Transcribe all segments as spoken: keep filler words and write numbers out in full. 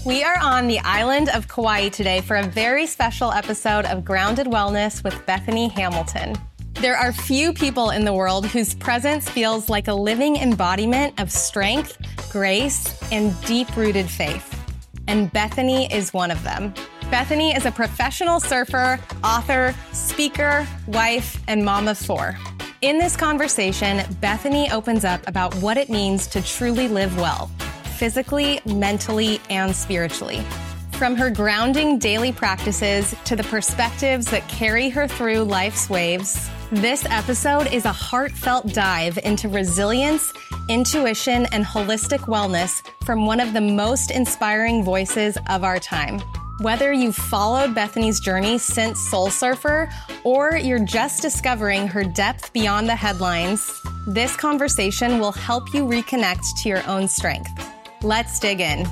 We are on the island of Kauai today for a very special episode of Grounded Wellness with Bethany Hamilton. There are few people in the world whose presence feels like a living embodiment of strength, grace, and deep-rooted faith. And Bethany is one of them. Bethany is a professional surfer, author, speaker, wife, and mom of four. In this conversation, Bethany opens up about what it means to truly live well, physically, mentally, and spiritually. From her grounding daily practices to the perspectives that carry her through life's waves, this episode is a heartfelt dive into resilience, intuition, and holistic wellness from one of the most inspiring voices of our time. Whether you've followed Bethany's journey since Soul Surfer or you're just discovering her depth beyond the headlines, this conversation will help you reconnect to your own strength. Let's dig in.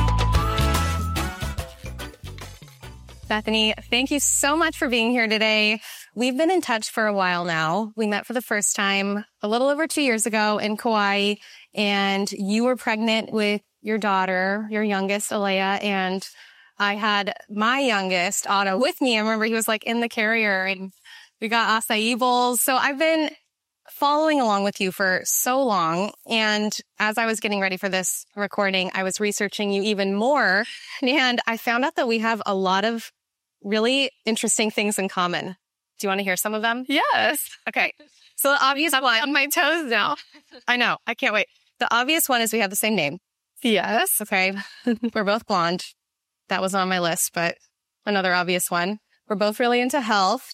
Bethany, thank you so much for being here today. We've been in touch for a while now. We met for the first time a little over two years ago in Kauai, and you were pregnant with your daughter, your youngest, Alea, and I had my youngest, Otto, with me. I remember he was like in the carrier, and we got acai bowls. So I've been following along with you for so long. And as I was getting ready for this recording, I was researching you even more. And I found out that we have a lot of really interesting things in common. Do you want to hear some of them? Yes. Okay. So the obvious I'm one. on my toes now. I know. I can't wait. The obvious one is we have the same name. Yes. Okay. We're both blonde. That was on my list, but another obvious one. We're both really into health.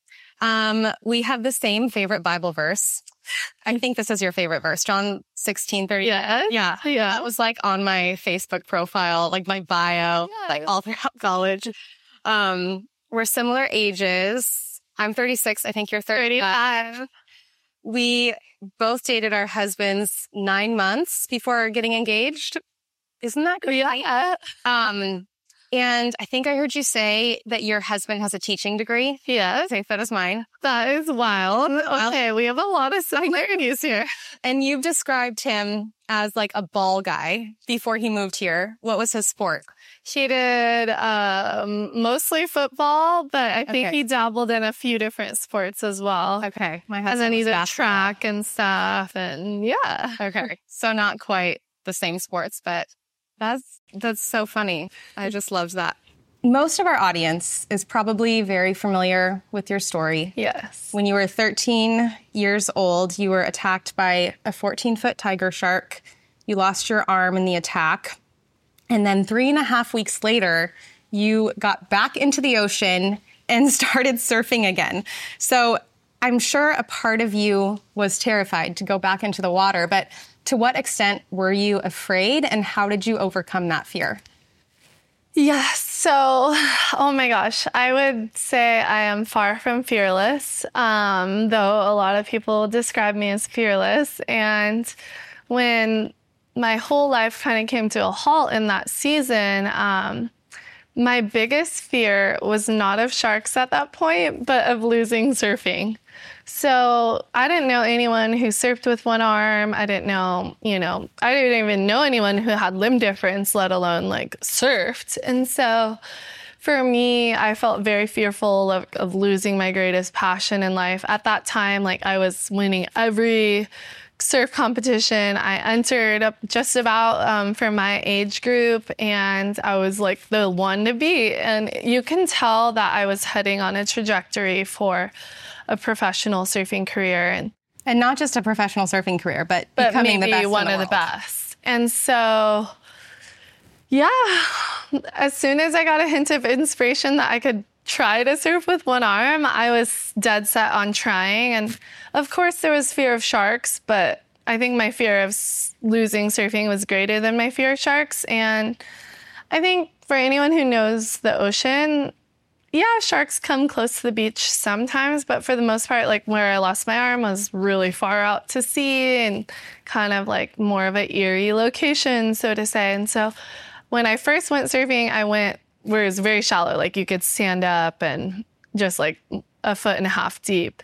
Um, we have the same favorite Bible verse. I think this is your favorite verse, John sixteen thirty. Yeah. Yeah. Yeah. That was like on my Facebook profile, like my bio, Yeah. like all throughout college. Um, we're similar ages. I'm thirty-six. I think you're thirty. thirty-five. We both dated our husbands nine months before getting engaged. Isn't that great? Yeah. Um, and I think I heard you say that your husband has a teaching degree. Yes. Okay, so does mine. That is wild. Okay, we have a lot of similarities here. And you've described him as like a ball guy before he moved here. What was his sport? He did um, mostly football, but I think Okay. he dabbled in a few different sports as well. Okay, my And husband then he was did basketball. track and stuff. And yeah. Okay, so not quite the same sports, but that's that's so funny. I just loved that. Most of our audience is probably very familiar with your story. Yes. When you were thirteen years old, you were attacked by a fourteen-foot tiger shark. You lost your arm in the attack. And then three and a half weeks later, you got back into the ocean and started surfing again. So I'm sure a part of you was terrified to go back into the water, but to what extent were you afraid, and how did you overcome that fear? Yes. So, oh my gosh, I would say I am far from fearless, um, though a lot of people describe me as fearless. And when my whole life kind of came to a halt in that season, um, my biggest fear was not of sharks at that point, but of losing surfing. So I didn't know anyone who surfed with one arm. I didn't know, you know, I didn't even know anyone who had limb difference, let alone like surfed. And so for me, I felt very fearful of, of losing my greatest passion in life. At that time, like I was winning every surf competition I entered up just about um, for my age group, and I was like the one to beat. And you can tell that I was heading on a trajectory for a professional surfing career, and And not just a professional surfing career, but, but becoming maybe the best one in the of the world. best. And so, yeah, as soon as I got a hint of inspiration that I could try to surf with one arm, I was dead set on trying. And of course, there was fear of sharks, but I think my fear of s- losing surfing was greater than my fear of sharks. And I think for anyone who knows the ocean, yeah, sharks come close to the beach sometimes, but for the most part, like where I lost my arm was really far out to sea and kind of like more of an eerie location, so to say. And so when I first went surfing, I went where it was very shallow, like you could stand up and just like a foot and a half deep.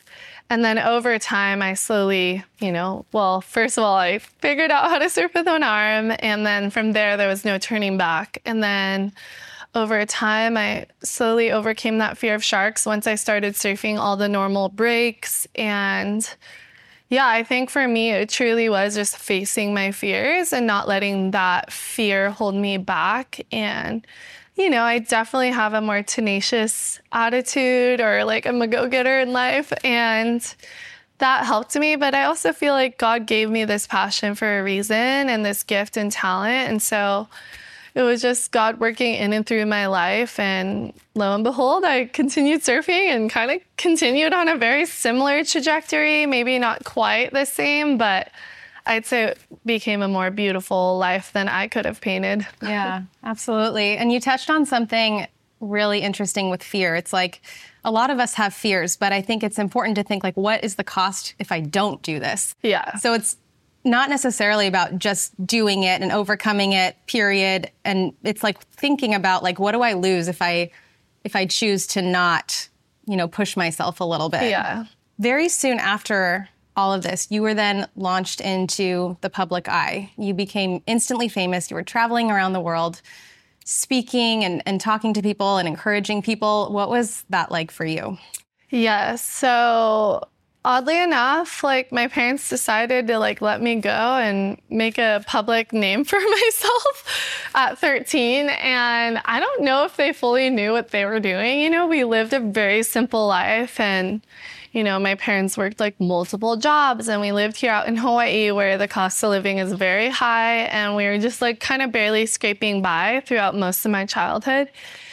And then over time, I slowly, you know, well, first of all, I figured out how to surf with one arm. And then from there, there was no turning back. And then over time, I slowly overcame that fear of sharks once I started surfing all the normal breaks. And yeah, I think for me, it truly was just facing my fears and not letting that fear hold me back. And, you know, I definitely have a more tenacious attitude, or like I'm a go-getter in life. And that helped me. But I also feel like God gave me this passion for a reason and this gift and talent. And so it was just God working in and through my life. And lo and behold, I continued surfing and kind of continued on a very similar trajectory, maybe not quite the same, but I'd say it became a more beautiful life than I could have painted. Yeah, absolutely. And you touched on something really interesting with fear. It's like a lot of us have fears, but I think it's important to think like, what is the cost if I don't do this? Yeah. So it's not necessarily about just doing it and overcoming it, period. And it's like thinking about like, what do I lose if I if I choose to not, you know, push myself a little bit? Yeah. Very soon after all of this, you were then launched into the public eye. You became instantly famous. You were traveling around the world, speaking and, and talking to people and encouraging people. What was that like for you? Yeah, so oddly enough, like my parents decided to like let me go and make a public name for myself at thirteen. And I don't know if they fully knew what they were doing. You know, we lived a very simple life, and, you know, my parents worked like multiple jobs, and we lived here out in Hawaii where the cost of living is very high. And we were just like kind of barely scraping by throughout most of my childhood.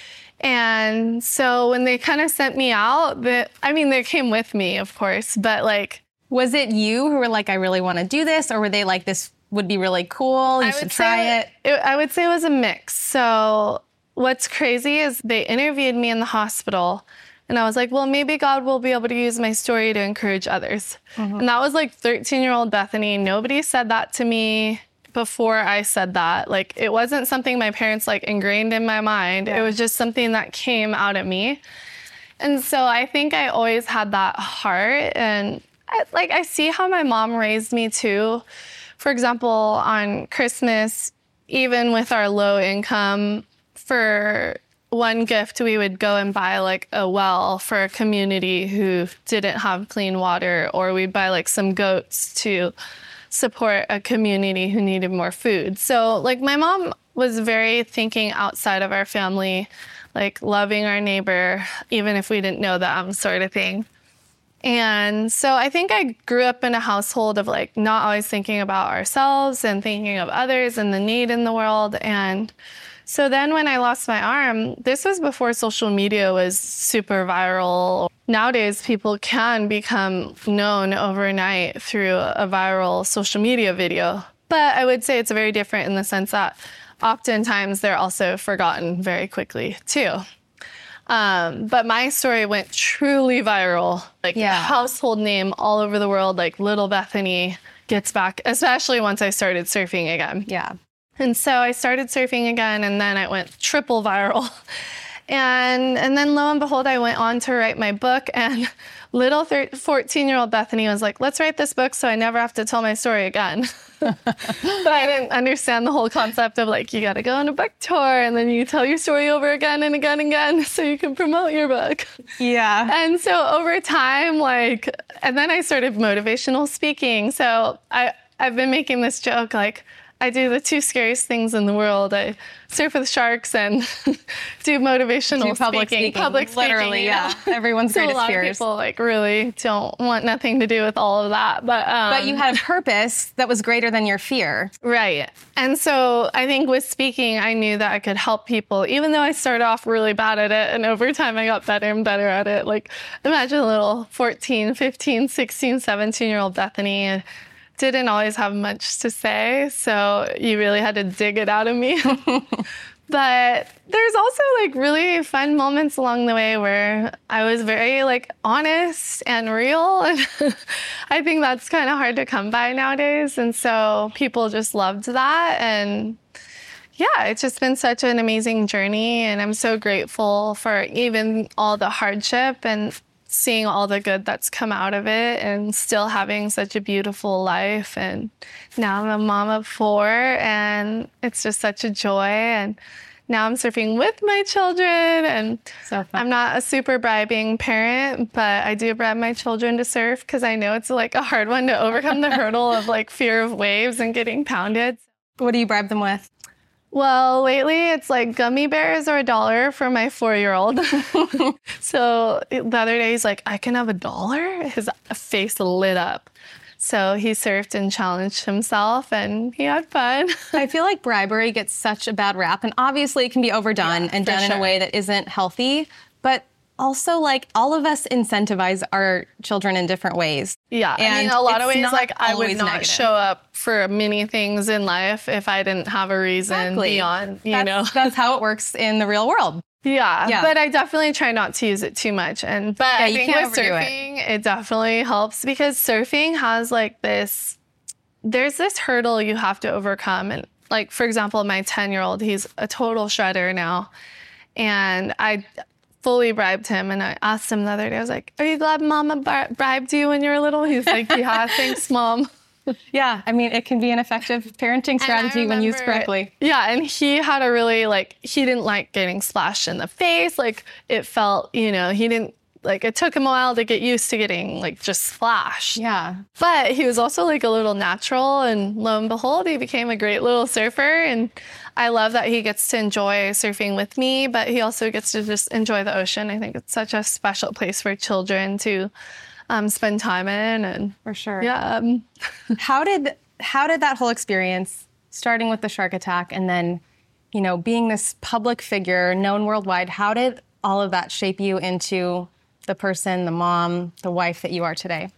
And so when they kind of sent me out, that I mean, they came with me, of course, but like, was it you who were like, I really want to do this? Or were they like, this would be really cool, you should try it? it? I would say it was a mix. So what's crazy is they interviewed me in the hospital, and I was like, well, maybe God will be able to use my story to encourage others. Mm-hmm. And that was like thirteen-year-old Bethany. Nobody said that to me before I said that. Like, it wasn't something my parents like ingrained in my mind. Yeah. It was just something that came out of me. And so I think I always had that heart. And I, like, I see how my mom raised me too. For example, on Christmas, even with our low income, for one gift, we would go and buy like a well for a community who didn't have clean water, or we'd buy like some goats to support a community who needed more food. So like my mom was very thinking outside of our family, like loving our neighbor, even if we didn't know them, sort of thing. And so I think I grew up in a household of like not always thinking about ourselves and thinking of others and the need in the world. And so then when I lost my arm, this was before social media was super viral. Nowadays, people can become known overnight through a viral social media video. But I would say it's very different in the sense that oftentimes they're also forgotten very quickly too. Um, but my story went truly viral, like yeah. household name all over the world, like Little Bethany gets back, especially once I started surfing again. Yeah. And so I started surfing again, and then I went triple viral. And and then lo and behold, I went on to write my book, and little fourteen-year-old Bethany was like, let's write this book so I never have to tell my story again. But I didn't understand the whole concept of like, you got to go on a book tour and then you tell your story over again and again and again so you can promote your book. Yeah. And so over time, like, and then I started motivational speaking. So I, I've been making this joke, like, I do the two scariest things in the world. I surf with sharks and do motivational do public speaking. speaking. Public speaking. Literally, yeah. yeah. Everyone's so greatest fears. A lot fears. of people like really don't want nothing to do with all of that. But um, but you had a purpose that was greater than your fear. Right. And so I think with speaking, I knew that I could help people, even though I started off really bad at it. And over time, I got better and better at it. Like, imagine a little fourteen, fifteen, sixteen, seventeen-year-old Bethany. Didn't always have much to say, so you really had to dig it out of me. But there's also like really fun moments along the way where I was very like honest and real. And I think that's kind of hard to come by nowadays. And so people just loved that. And yeah, it's just been such an amazing journey. And I'm so grateful for even all the hardship. And seeing all the good that's come out of it and still having such a beautiful life. And now I'm a mom of four, and it's just such a joy. And now I'm surfing with my children, and so fun. I'm not a super bribing parent, but I do bribe my children to surf because I know it's like a hard one to overcome the hurdle of like fear of waves and getting pounded. What do you bribe them with? Well, lately it's like gummy bears or a dollar for my four-year-old. So the other day he's like, I can have a dollar? His face lit up. So he surfed and challenged himself, and he had fun. I feel like bribery gets such a bad rap, and obviously it can be overdone Yeah, and for done in sure. a way that isn't healthy, but also like all of us incentivize our children in different ways. Yeah, I And mean, a lot of it's ways, not like I would always not negative. show up for many things in life if I didn't have a reason Exactly. beyond, you that's, know. that's how it works in the real world. Yeah, Yeah. but I definitely try not to use it too much. And but Yeah, I you think can't with overdo it. surfing, it. definitely helps because surfing has like this, there's this hurdle you have to overcome. And like, for example, my ten-year-old, he's a total shredder now. And I fully bribed him. And I asked him the other day, I was like, are you glad mama bri- bribed you when you were little? He's like, yeah, thanks, mom. Yeah, I mean, it can be an effective parenting strategy when used remember- correctly. Yeah, and he had a really, like, he didn't like getting splashed in the face. Like, it felt, you know, he didn't, like, it took him a while to get used to getting, like, just splashed. Yeah. But he was also, like, a little natural, and lo and behold, he became a great little surfer. And I love that he gets to enjoy surfing with me, but he also gets to just enjoy the ocean. I think it's such a special place for children to um, spend time in. And For sure. yeah. Um, How did how did that whole experience, starting with the shark attack and then, you know, being this public figure known worldwide, how did all of that shape you into the person, the mom, the wife that you are today?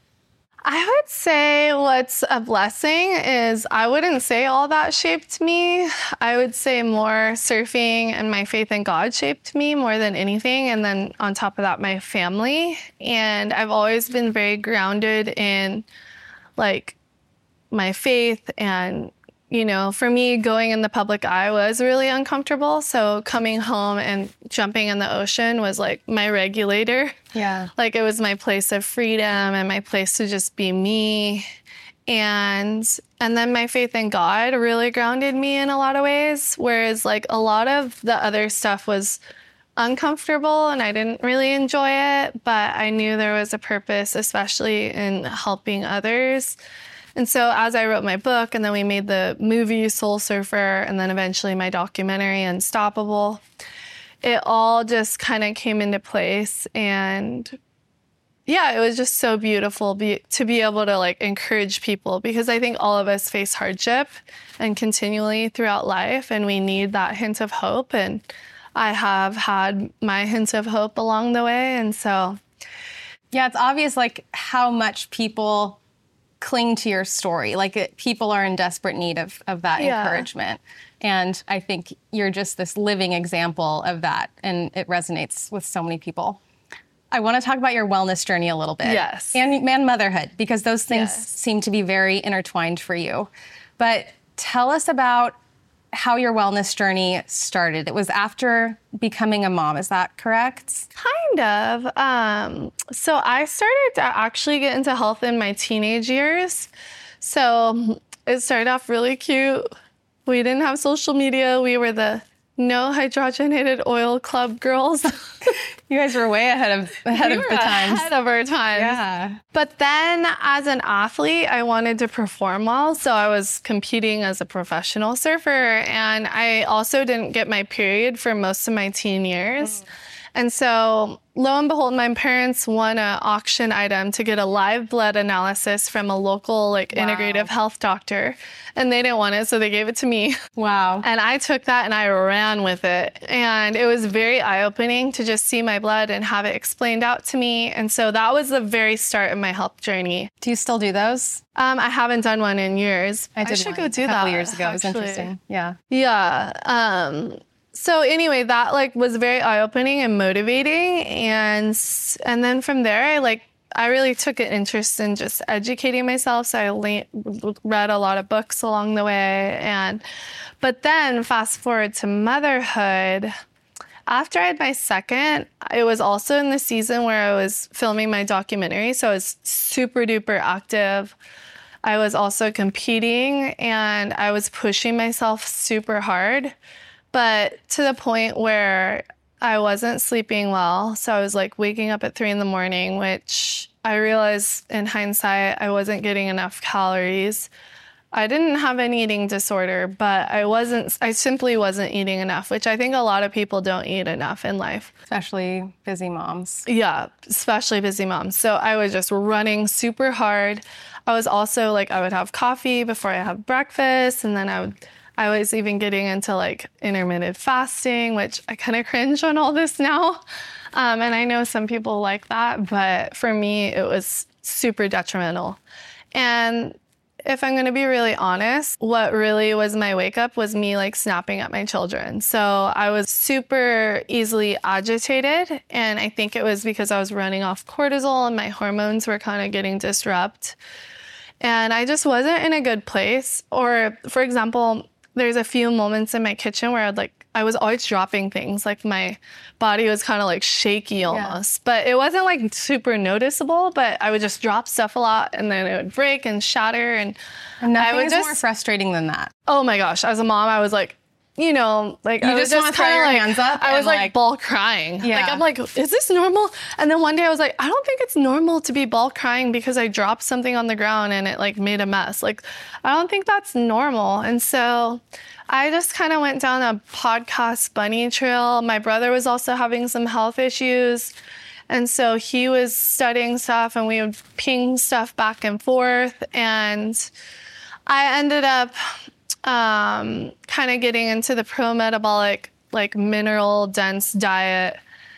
I would say what's a blessing is I wouldn't say all that shaped me. I would say more surfing and my faith in God shaped me more than anything. And then on top of that, my family. And I've always been very grounded in like my faith. And, you know, for me, going in the public eye was really uncomfortable. So coming home and jumping in the ocean was like my regulator. Yeah. Like it was my place of freedom and my place to just be me. And and then my faith in God really grounded me in a lot of ways. Whereas like a lot of the other stuff was uncomfortable and I didn't really enjoy it, but I knew there was a purpose, especially in helping others. And so as I wrote my book and then we made the movie Soul Surfer and then eventually my documentary Unstoppable, it all just kind of came into place. And yeah, it was just so beautiful be, to be able to like encourage people because I think all of us face hardship and continually throughout life and we need that hint of hope. And I have had my hints of hope along the way. And so, Yeah, it's obvious like how much people cling to your story. Like it, people are in desperate need of, of that Yeah. encouragement. And I think you're just this living example of that. And it resonates with so many people. I want to talk about your wellness journey a little bit. Yes. And, and motherhood, because those things Yes. seem to be very intertwined for you. But tell us about how your wellness journey started. It was after becoming a mom, is that correct? kind of. Um, so I started to actually get into health in my teenage years. So it started off really cute. We didn't have social media. We were the no hydrogenated oil club girls. You guys were way ahead of ahead we of were the times. ahead of our times. Yeah. But then as an athlete, I wanted to perform well. So I was competing as a professional surfer. And I also didn't get my period for most of my teen years. Mm. And so lo and behold, my parents won an auction item to get a live blood analysis from a local like Wow. integrative health doctor. And they didn't want it, so they gave it to me. Wow. And I took that and I ran with it. And it was very eye-opening to just see my blood and have it explained out to me. And so that was the very start of my health journey. Do you still do those? Um, I haven't done one in years. I did should one go do a couple that. years ago. It was actually. interesting. Yeah. Yeah. Um, so anyway, that like was very eye-opening and motivating. And and then from there, I like I really took an interest in just educating myself. So I le- read a lot of books along the way. And but then fast forward to motherhood, after I had my second, it was also in the season where I was filming my documentary. So I was super duper active. I was also competing and I was pushing myself super hard, but to the point where I wasn't sleeping well. So I was like waking up at three in the morning, which I realized in hindsight, I wasn't getting enough calories. I didn't have an eating disorder, but I wasn't, I simply wasn't eating enough, which I think a lot of people don't eat enough in life. Especially busy moms. Yeah, especially busy moms. So I was just running super hard. I was also like, I would have coffee before I have breakfast. And then I would, I was even getting into like intermittent fasting, which I kind of cringe on all this now. Um, and I know some people like that, but for me, it was super detrimental. And if I'm going to be really honest, what really was my wake up was me like snapping at my children. So I was super easily agitated. And I think it was because I was running off cortisol and my hormones were kind of getting disrupted. And I just wasn't in a good place. Or for example, there's a few moments in my kitchen where I'd like, I was always dropping things. Like my body was kind of like shaky almost, yeah. But it wasn't like super noticeable, but I would just drop stuff a lot and then it would break and shatter. And, and nothing I would is just, more frustrating than that. Oh my gosh. As a mom, I was like, you know, like you I was just, just kind of like, hands up. I was like, like ball crying. Yeah. Like I'm like, is this normal? And then one day I was like, I don't think it's normal to be ball crying because I dropped something on the ground and it like made a mess. Like I don't think that's normal. And so I just kind of went down a podcast bunny trail. My brother was also having some health issues. And so he was studying stuff and we would ping stuff back and forth. And I ended up um, kind of getting into the pro-metabolic, like mineral dense diet.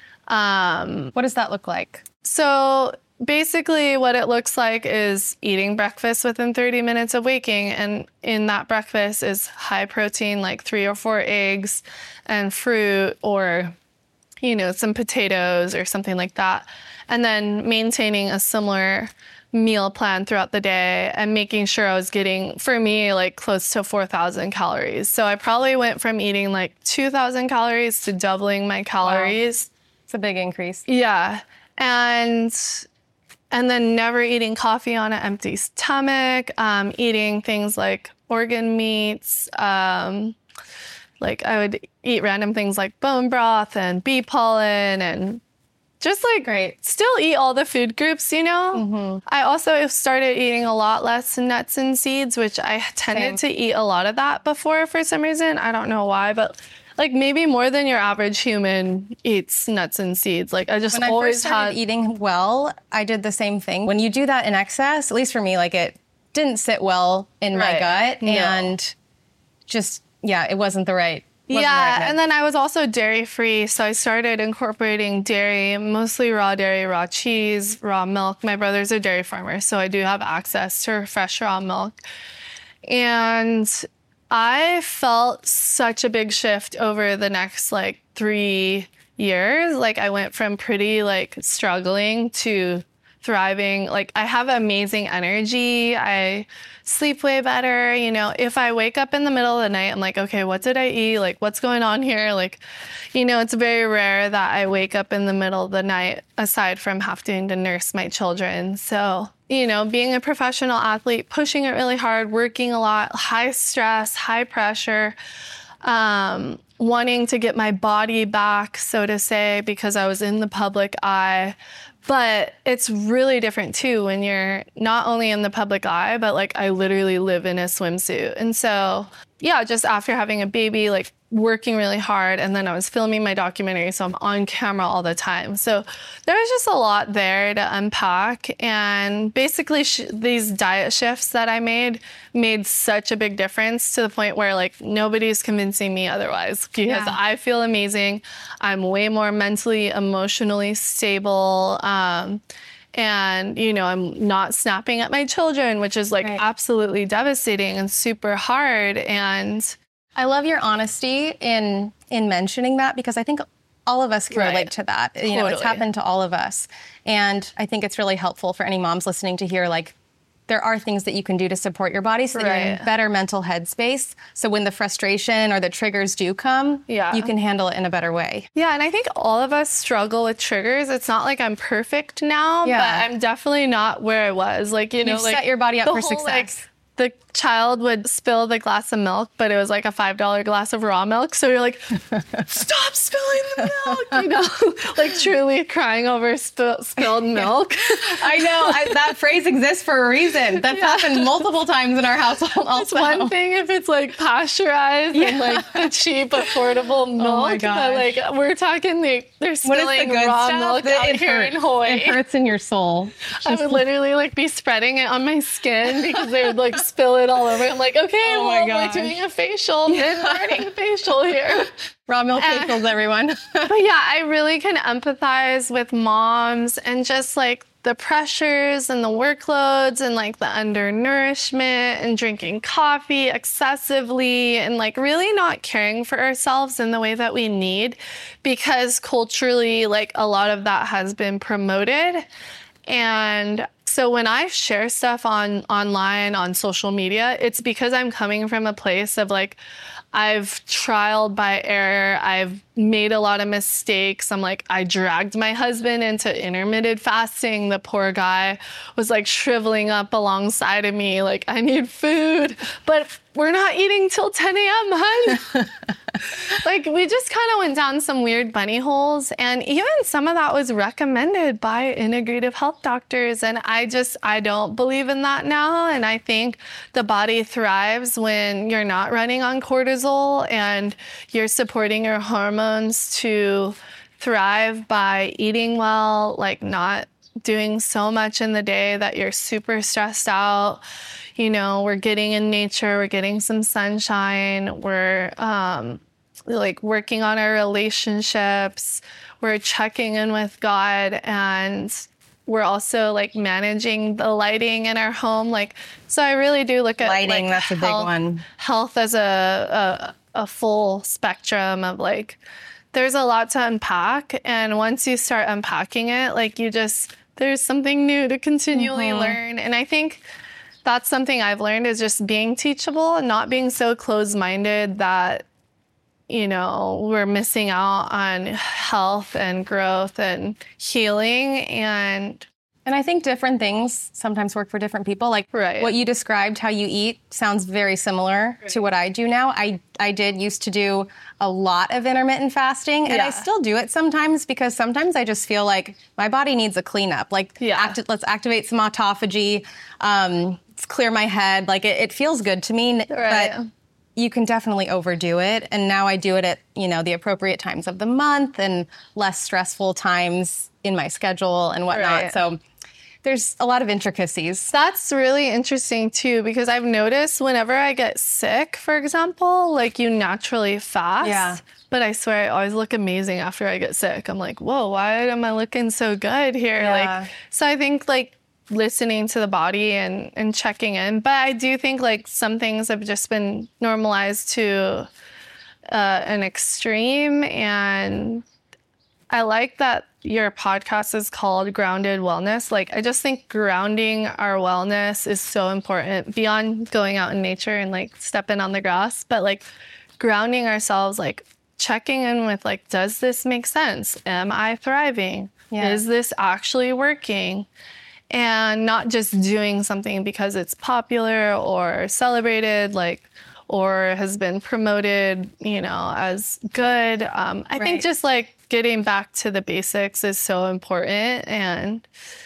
Um, what does that look like? So basically what it looks like is eating breakfast within thirty minutes of waking. And in that breakfast is high protein, like three or four eggs and fruit or, you know, some potatoes or something like that. And then maintaining a similar meal plan throughout the day and making sure I was getting, for me, like close to four thousand calories. So I probably went from eating like two thousand calories to doubling my calories. Wow. It's a big increase. Yeah. And And then never eating coffee on an empty stomach, um, eating things like organ meats. Um, like I would eat random things like bone broth and bee pollen and just like Great. Still eat all the food groups, you know? Mm-hmm. I also started eating a lot less nuts and seeds, which I tended Same. to eat a lot of that before for some reason. I don't know why, but like maybe more than your average human eats nuts and seeds. Like I just when always I first started had eating well, I did the same thing. When you do that in excess, at least for me, like it didn't sit well in right. my gut, no. and just yeah, it wasn't the right. Wasn't yeah, the right and then I was also dairy free, so I started incorporating dairy, mostly raw dairy, raw cheese, raw milk. My brother's a dairy farmer, so I do have access to fresh raw milk, and I felt such a big shift over the next like three years. Like I went from pretty like struggling to thriving. Like I have amazing energy. I sleep way better. You know, if I wake up in the middle of the night, I'm like, okay, what did I eat? Like, what's going on here? Like, you know, it's very rare that I wake up in the middle of the night aside from having to nurse my children. So, you know, being a professional athlete, pushing it really hard, working a lot, high stress, high pressure, um, wanting to get my body back, so to say, because I was in the public eye. But it's really different too when you're not only in the public eye, but like I literally live in a swimsuit. And so, yeah, just after having a baby, like working really hard, and then I was filming my documentary, so I'm on camera all the time. So there was just a lot there to unpack. And basically sh- these diet shifts that I made made such a big difference to the point where like nobody's convincing me otherwise, because yeah. I feel amazing. I'm way more mentally, emotionally stable. Um, and, you know, I'm not snapping at my children, which is like right. absolutely devastating and super hard. And I love your honesty in in mentioning that, because I think all of us can right. relate to that. You know, Totally. It's happened to all of us. And I think it's really helpful for any moms listening to hear, like, there are things that you can do to support your body so that you're in Right. a better mental headspace. So when the frustration or the triggers do come, Yeah. you can handle it in a better way. Yeah, and I think all of us struggle with triggers. It's not like I'm perfect now, Yeah. but I'm definitely not where I was. Like, you know, You've like set your body up the for whole, like, success. the child would spill the glass of milk, but it was like a five dollar glass of raw milk. So you're like, stop spilling the milk, you know, like truly crying over spill, spilled milk. I know I, that phrase exists for a reason. That's happened multiple times in our household. It's Also, one thing if it's like pasteurized and like the cheap, affordable milk, my but gosh. like we're talking like they're when it's spilling the good raw stuff, milk that out it here hurts. in Hawaii. It hurts in your soul. I would literally like be spreading it on my skin because they would like spill it all over. I'm like, okay, Oh my well, we're gosh. doing a facial, mid-morning facial here. Raw milk Uh, facials, everyone. But yeah, I really can empathize with moms and just like the pressures and the workloads and like the undernourishment and drinking coffee excessively and like really not caring for ourselves in the way that we need, because culturally, like a lot of that has been promoted. And so when I share stuff on online, on social media, it's because I'm coming from a place of like, I've trialed by error. I've made a lot of mistakes. I'm like, I dragged my husband into intermittent fasting. The poor guy was like shriveling up alongside of me. Like, I need food, but we're not eating till ten a.m., hun. Like, we just kind of went down some weird bunny holes. And even some of that was recommended by integrative health doctors. And I just, I don't believe in that now. And I think the body thrives when you're not running on cortisol and you're supporting your hormones to thrive by eating well, like not doing so much in the day that you're super stressed out. You know, we're getting in nature, we're getting some sunshine, we're um, like working on our relationships, we're checking in with God, and we're also like managing the lighting in our home. Like, so I really do look at Lighting, like, that's a big health, one. Health as a, a a full spectrum of like, there's a lot to unpack, and once you start unpacking it, like you just there's something new to continually Mm-hmm. learn. And I think that's something I've learned is just being teachable and not being so closed-minded that, you know, we're missing out on health and growth and healing. And And I think different things sometimes work for different people. Like Right. what you described, how you eat, sounds very similar to what I do now. I, I did used to do a lot of intermittent fasting, and I Yeah. still do it sometimes because sometimes I just feel like my body needs a cleanup. Like, Yeah. acti- let's activate some autophagy, um, let's clear my head. Like, it, it feels good to me, n- Right. but you can definitely overdo it. And now I do it at, you know, the appropriate times of the month and less stressful times in my schedule and whatnot. Right. So there's a lot of intricacies. that's really interesting too, because I've noticed whenever I get sick, for example, like you naturally fast. Yeah. But I swear I always look amazing after I get sick. I'm like, whoa, why am I looking so good here? Yeah. Like, so I think like listening to the body and, and checking in. But I do think like some things have just been normalized to uh, an extreme. And I like that your podcast is called Grounded Wellness. Like, I just think grounding our wellness is so important beyond going out in nature and like stepping on the grass, but like grounding ourselves, like checking in with like, does this make sense? Am I thriving? Yeah. Is this actually working? And not just doing something because it's popular or celebrated, like, or has been promoted, you know, as good. Um, I Right. think just like getting back to the basics is so important. And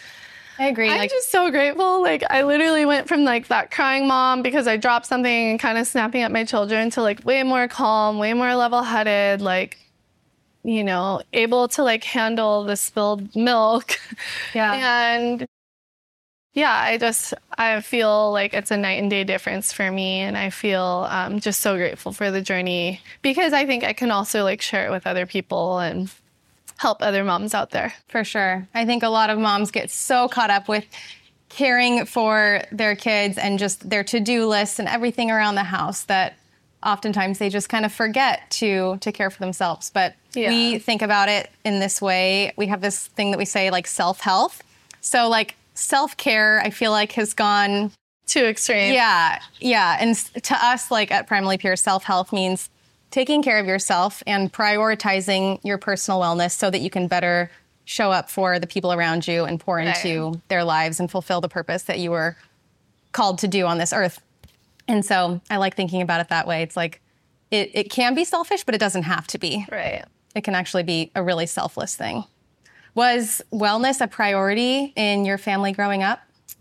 I agree. I'm Like, just so grateful. Like, I literally went from like that crying mom because I dropped something and kind of snapping at my children to like way more calm, way more level headed, like, you know, able to like handle the spilled milk. yeah. And yeah, I just, I feel like it's a night and day difference for me. And I feel um, just so grateful for the journey, because I think I can also like share it with other people and help other moms out there. For sure. I think a lot of moms get so caught up with caring for their kids and just their to-do lists and everything around the house that oftentimes they just kind of forget to to care for themselves. But Yeah. we think about it in this way. We have this thing that we say like self-health. So like self-care, I feel like, has gone too extreme. Yeah, yeah. And to us, like at Primally Pure, self-health means taking care of yourself and prioritizing your personal wellness so that you can better show up for the people around you and pour into right. their lives and fulfill the purpose that you were called to do on this earth. And so I like thinking about it that way. It's like, it, it can be selfish, but it doesn't have to be. Right. It can actually be a really selfless thing. Was wellness a priority in your family growing up?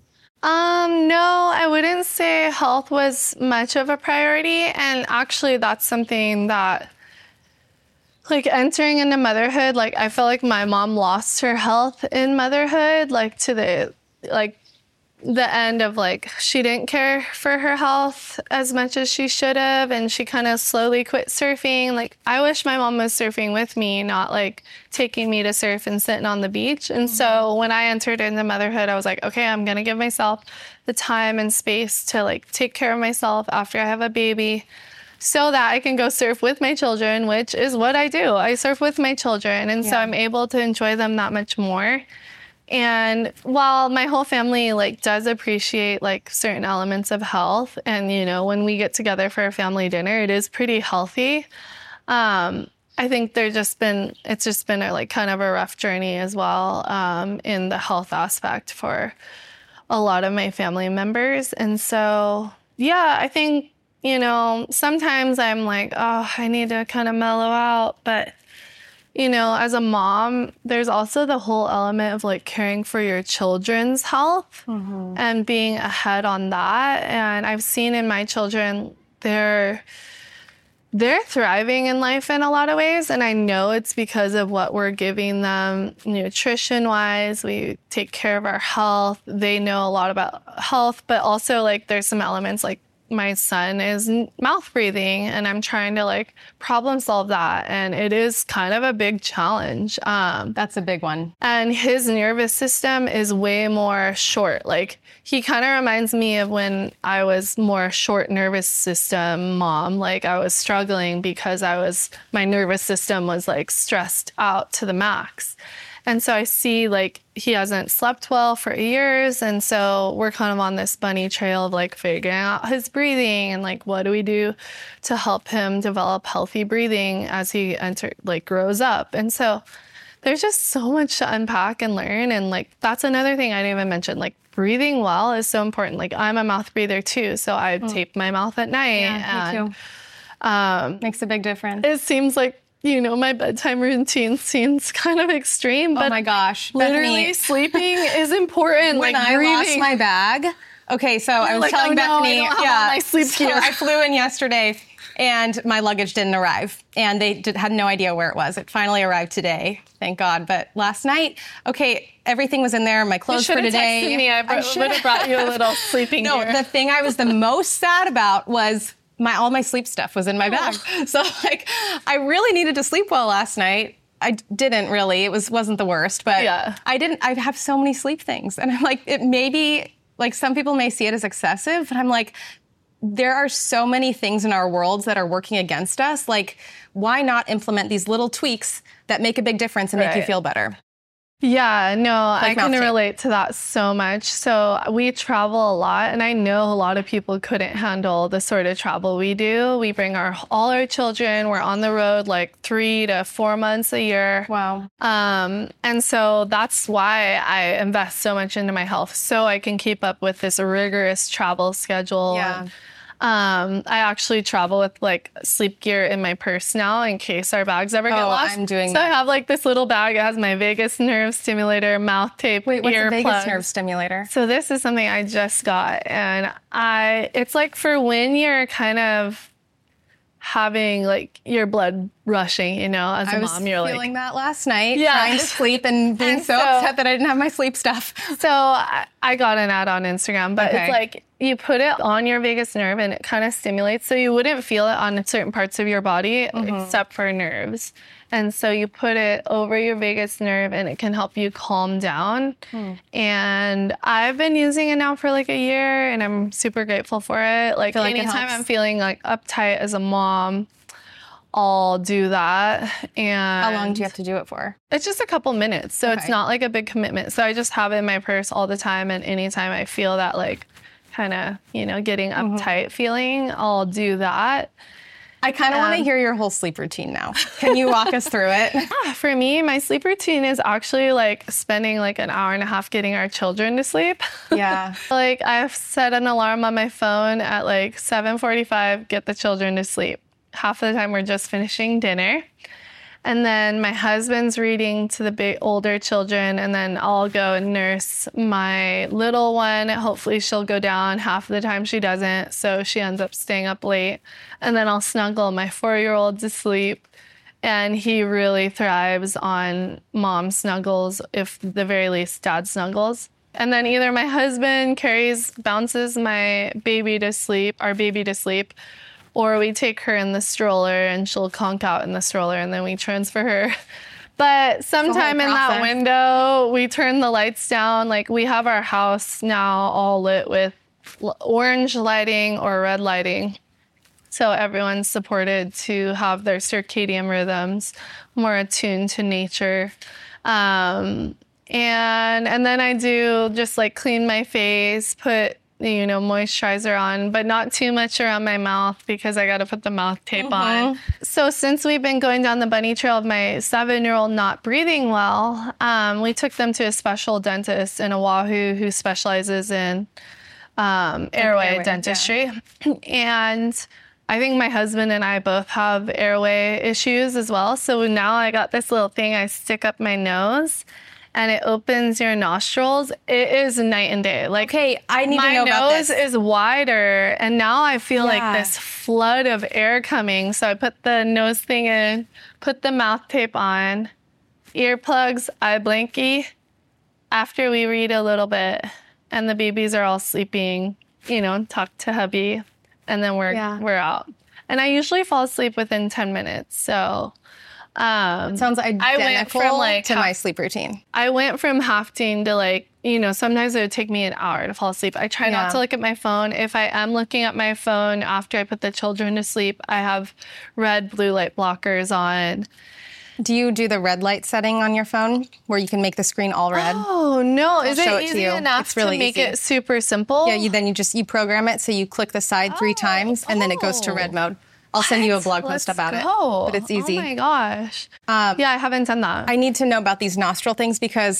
Um, no, I wouldn't say health was much of a priority. And actually, that's something that, like, entering into motherhood, like, I feel like my mom lost her health in motherhood, like, to the, like, the end of, like, she didn't care for her health as much as she should have, and she kind of slowly quit surfing. Like, I wish my mom was surfing with me, not, like, taking me to surf and sitting on the beach. And mm-hmm. so when I entered into motherhood, I was like, okay, I'm going to give myself the time and space to, like, take care of myself after I have a baby so that I can go surf with my children, which is what I do. I surf with my children, and yeah. so I'm able to enjoy them that much more. And while my whole family, like, does appreciate, like, certain elements of health, and, you know, when we get together for a family dinner, it is pretty healthy. Um, I think there's just been, it's just been a, like, kind of a rough journey as well um, in the health aspect for a lot of my family members. And so, yeah, I think, you know, sometimes I'm like, oh, I need to kind of mellow out, but you know, as a mom, there's also the whole element of, like, caring for your children's health mm-hmm. and being ahead on that. And I've seen in my children, they're they're thriving in life in a lot of ways. And I know it's because of what we're giving them nutrition-wise. We take care of our health. They know a lot about health, but also, like, there's some elements, like, my son is mouth breathing, and I'm trying to, like, problem solve that. And it is kind of a big challenge. Um, That's a big one. And his nervous system is way more short. Like, he kind of reminds me of when I was more short nervous system mom. Like, I was struggling because I was, my nervous system was, like, stressed out to the max. And so I see, like, he hasn't slept well for years. And so we're kind of on this bunny trail of, like, figuring out his breathing and, like, what do we do to help him develop healthy breathing as he enter, like, grows up. And so there's just so much to unpack and learn. And, like, that's another thing I didn't even mention. Like, breathing well is so important. Like, I'm a mouth breather too. So I mm. tape my mouth at night. Yeah, and, me too. Um, Makes a big difference. It seems like, you know, my bedtime routine seems kind of extreme, but oh my gosh, literally Bethany, sleeping is important. When like I breathing. lost my bag, okay, so I was like, telling oh, no, Bethany, I don't have yeah, all my sleep so gear. I flew in yesterday, and my luggage didn't arrive, and they did, had no idea where it was. It finally arrived today, thank God. But last night, okay, everything was in there, my clothes for today. You should have texted me. I, br- I would have brought you a little sleeping no, gear. No, the thing I was the most sad about was my all my sleep stuff was in my bag. Oh. So, like, I really needed to sleep well last night. I didn't really. It was wasn't the worst, but yeah. I didn't. I have so many sleep things, and I'm like, it maybe like some people may see it as excessive, but I'm like, there are so many things in our worlds that are working against us. Like, why not implement these little tweaks that make a big difference and right. make you feel better? Yeah, no, like I can tape. relate to that so much. So we travel a lot, and I know a lot of people couldn't handle the sort of travel we do. We bring our all our children. We're on the road like three to four months a year. Wow. Um, and so that's why I invest so much into my health, so I can keep up with this rigorous travel schedule. Yeah. And, Um, I actually travel with like sleep gear in my purse now in case our bags ever get oh, lost. I'm doing so that. I have like this little bag. It has my vagus nerve stimulator, mouth tape, Wait, what's ear a vagus plugs. nerve stimulator? So this is something I just got, and I it's like for when you're kind of having like your blood rushing, you know, as a I was mom, you're feeling like that last night, yeah. trying to sleep and being and so, so upset that I didn't have my sleep stuff. So I, I got an ad on Instagram, but okay. it's like you put it on your vagus nerve and it kind of stimulates, so you wouldn't feel it on certain parts of your body mm-hmm. except for nerves. And so you put it over your vagus nerve and it can help you calm down. Hmm. And I've been using it now for like a year and I'm super grateful for it. Like, like anytime I'm feeling like uptight as a mom, I'll do that. And how long do you have to do it for? It's just a couple minutes. So okay. It's not like a big commitment. So I just have it in my purse all the time. And anytime I feel that like kind of, you know, getting uptight mm-hmm. feeling, I'll do that. I kind of um, want to hear your whole sleep routine now. Can you walk us through it? For me, my sleep routine is actually like spending like an hour and a half getting our children to sleep. Yeah. Like I've set an alarm on my phone at like seven forty-five, get the children to sleep. Half of the time we're just finishing dinner. And then my husband's reading to the big older children, and then I'll go and nurse my little one. Hopefully she'll go down. Half of the time she doesn't, so she ends up staying up late. And then I'll snuggle my four-year-old to sleep, and he really thrives on mom snuggles, if the very least dad snuggles. And then either my husband carries, bounces my baby to sleep, our baby to sleep, or we take her in the stroller and she'll conk out in the stroller and then we transfer her. But sometime in that window, we turn the lights down. Like we have our house now all lit with orange lighting or red lighting. So everyone's supported to have their circadian rhythms more attuned to nature. Um, and, and then I do just like clean my face, put you know, moisturizer on, but not too much around my mouth because I got to put the mouth tape mm-hmm. on. So since we've been going down the bunny trail of my seven-year-old not breathing well, um, we took them to a special dentist in Oahu who specializes in um, airway, airway dentistry. Yeah. And I think my husband and I both have airway issues as well. So now I got this little thing I stick up my nose, and it opens your nostrils. It is night and day. Like, okay, I need to know about this. My nose is wider, and now I feel yeah. like this flood of air coming. So I put the nose thing in, put the mouth tape on, earplugs, eye blankie. After we read a little bit, and the babies are all sleeping, you know, talk to hubby, and then we're yeah. we're out. And I usually fall asleep within ten minutes. So. Um, it sounds identical I went from, like, to my sleep routine. I went from hafting to like, you know, sometimes it would take me an hour to fall asleep. I try yeah. not to look at my phone. If I am looking at my phone after I put the children to sleep, I have red blue light blockers on. Do you do the red light setting on your phone where you can make the screen all red? Oh, no. I'll Is it easy it enough it's really to make easy. It super simple? Yeah, you then you just, you program it so you click the side oh, three times and oh. then it goes to red mode. I'll send what? you a blog post Let's about go. it, but it's easy. Oh my gosh. Um, yeah, I haven't done that. I need to know about these nostril things because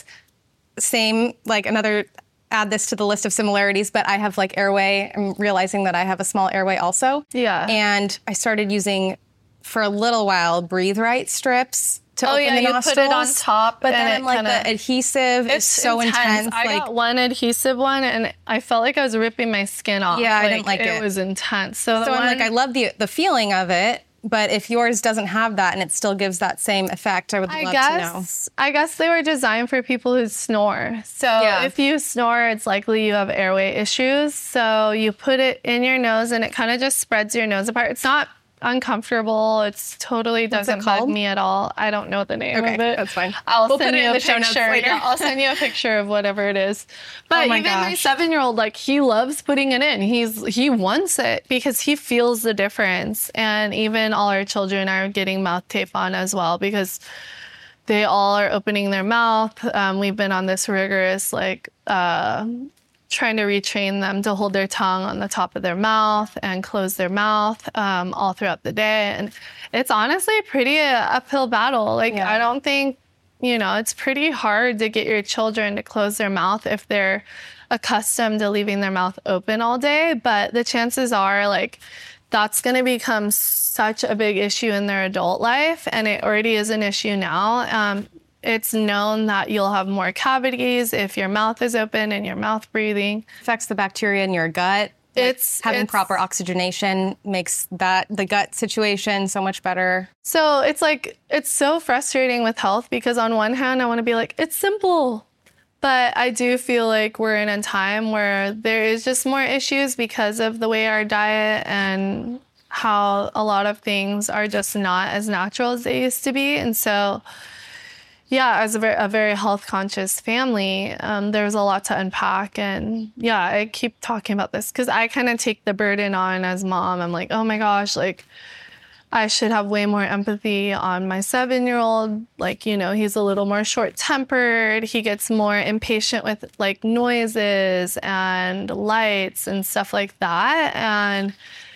same, like another, add this to the list of similarities, but I have like airway. I'm realizing that I have a small airway also. Yeah. And I started using, for a little while, Breathe Right strips to oh, open yeah, the you nostrils. Put it on top, but and then it like kinda, the adhesive is so intense. intense. I like, got one adhesive one, and I felt like I was ripping my skin off. Yeah, like, I didn't like it. It was intense. So, so I'm one, like, I love the the feeling of it. But if yours doesn't have that and it still gives that same effect, I would I love guess, to know. I guess they were designed for people who snore. So yeah. if you snore, it's likely you have airway issues. So you put it in your nose and it kind of just spreads your nose apart. It's not uncomfortable. It's totally doesn't bug me at all. I don't know the name okay, of it. That's fine. I'll we'll send put it you in a the show picture. notes later. Yeah, I'll send you a picture of whatever it is. But oh my even gosh. my seven-year-old, like he loves putting it in. He's he wants it because he feels the difference. And even all our children are getting mouth tape on as well because they all are opening their mouth. Um, we've been on this rigorous like. Uh, trying to retrain them to hold their tongue on the top of their mouth and close their mouth um, all throughout the day. And it's honestly pretty a uphill battle. Like, yeah. I don't think, you know, it's pretty hard to get your children to close their mouth if they're accustomed to leaving their mouth open all day. But the chances are, like, that's going to become such a big issue in their adult life. And it already is an issue now. Um, It's known that you'll have more cavities if your mouth is open and your mouth breathing. Affects the bacteria in your gut. It's having it's, proper oxygenation makes that the gut situation so much better. So it's like, it's so frustrating with health because on one hand, I want to be like, it's simple. But I do feel like we're in a time where there is just more issues because of the way our diet and how a lot of things are just not as natural as they used to be. And so yeah, as a very, a very health-conscious family, um, there's a lot to unpack. And yeah, I keep talking about this because I kind of take the burden on as mom. I'm like, oh my gosh, like, I should have way more empathy on my seven-year-old. Like, you know, he's a little more short-tempered. He gets more impatient with like noises and lights and stuff like that. And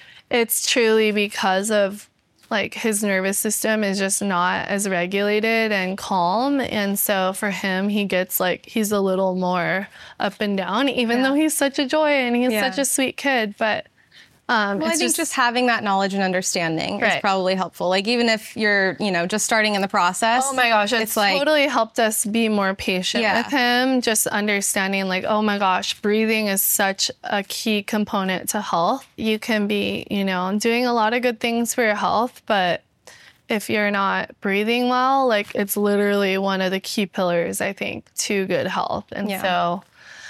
it's truly because of like his nervous system is just not as regulated and calm. And so for him, he gets like, he's a little more up and down, even yeah. though he's such a joy and he's yeah. such a sweet kid. But Um, well, I think just, just having that knowledge and understanding right. is probably helpful. Like, even if you're, you know, just starting in the process. Oh my gosh, it's, it's like, totally helped us be more patient yeah. with him. Just understanding like, oh my gosh, breathing is such a key component to health. You can be, you know, doing a lot of good things for your health, but if you're not breathing well, like it's literally one of the key pillars, I think, to good health. And yeah. so...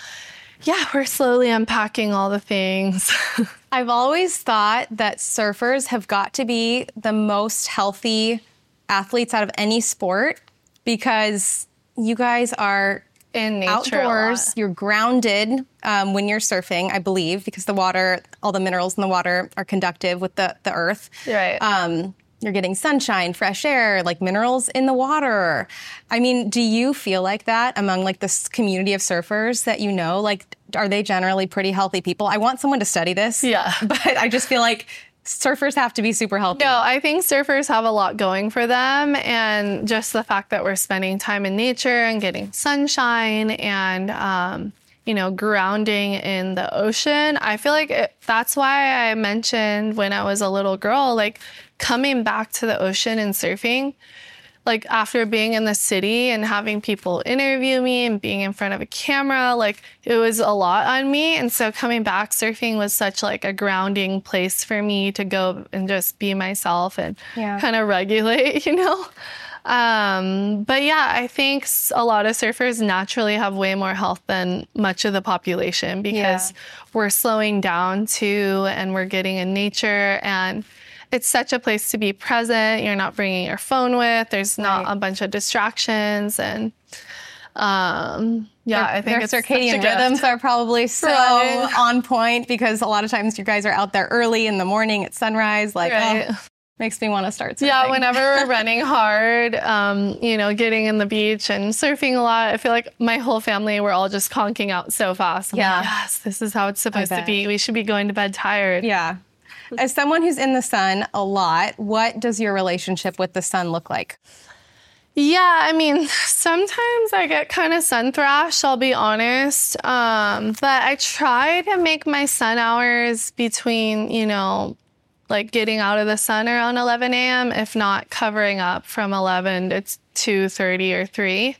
yeah, we're slowly unpacking all the things. I've always thought that surfers have got to be the most healthy athletes out of any sport because you guys are in nature outdoors. You're grounded um, when you're surfing, I believe, because the water, all the minerals in the water are conductive with the, the earth. Right. Um, You're getting sunshine, fresh air, like minerals in the water. I mean, do you feel like that among like this community of surfers that you know? Like, are they generally pretty healthy people? I want someone to study this. Yeah. But I just feel like surfers have to be super healthy. No, I think surfers have a lot going for them. And just the fact that we're spending time in nature and getting sunshine and, um, you know, grounding in the ocean. I feel like it, that's why I mentioned when I was a little girl, like coming back to the ocean and surfing, like after being in the city and having people interview me and being in front of a camera, like it was a lot on me. And so coming back, surfing was such like a grounding place for me to go and just be myself and yeah. kind of regulate, you know? Um, but yeah, I think a lot of surfers naturally have way more health than much of the population because yeah. we're slowing down too and we're getting in nature and it's such a place to be present. You're not bringing your phone with. There's not right. a bunch of distractions. And um, yeah, their, I think their circadian rhythms are probably so right. on point because a lot of times you guys are out there early in the morning at sunrise. Like, right. oh, makes me want to start surfing. Yeah, whenever we're running hard, um, you know, getting in the beach and surfing a lot, I feel like my whole family, we're all just conking out so fast. I'm yeah. like, yes, this is how it's supposed to be. We should be going to bed tired. Yeah. As someone who's in the sun a lot, what does your relationship with the sun look like? Yeah, I mean, sometimes I get kind of sun thrashed, I'll be honest. Um, but I try to make my sun hours between, you know, like getting out of the sun around eleven a.m., if not covering up from eleven to two thirty or three.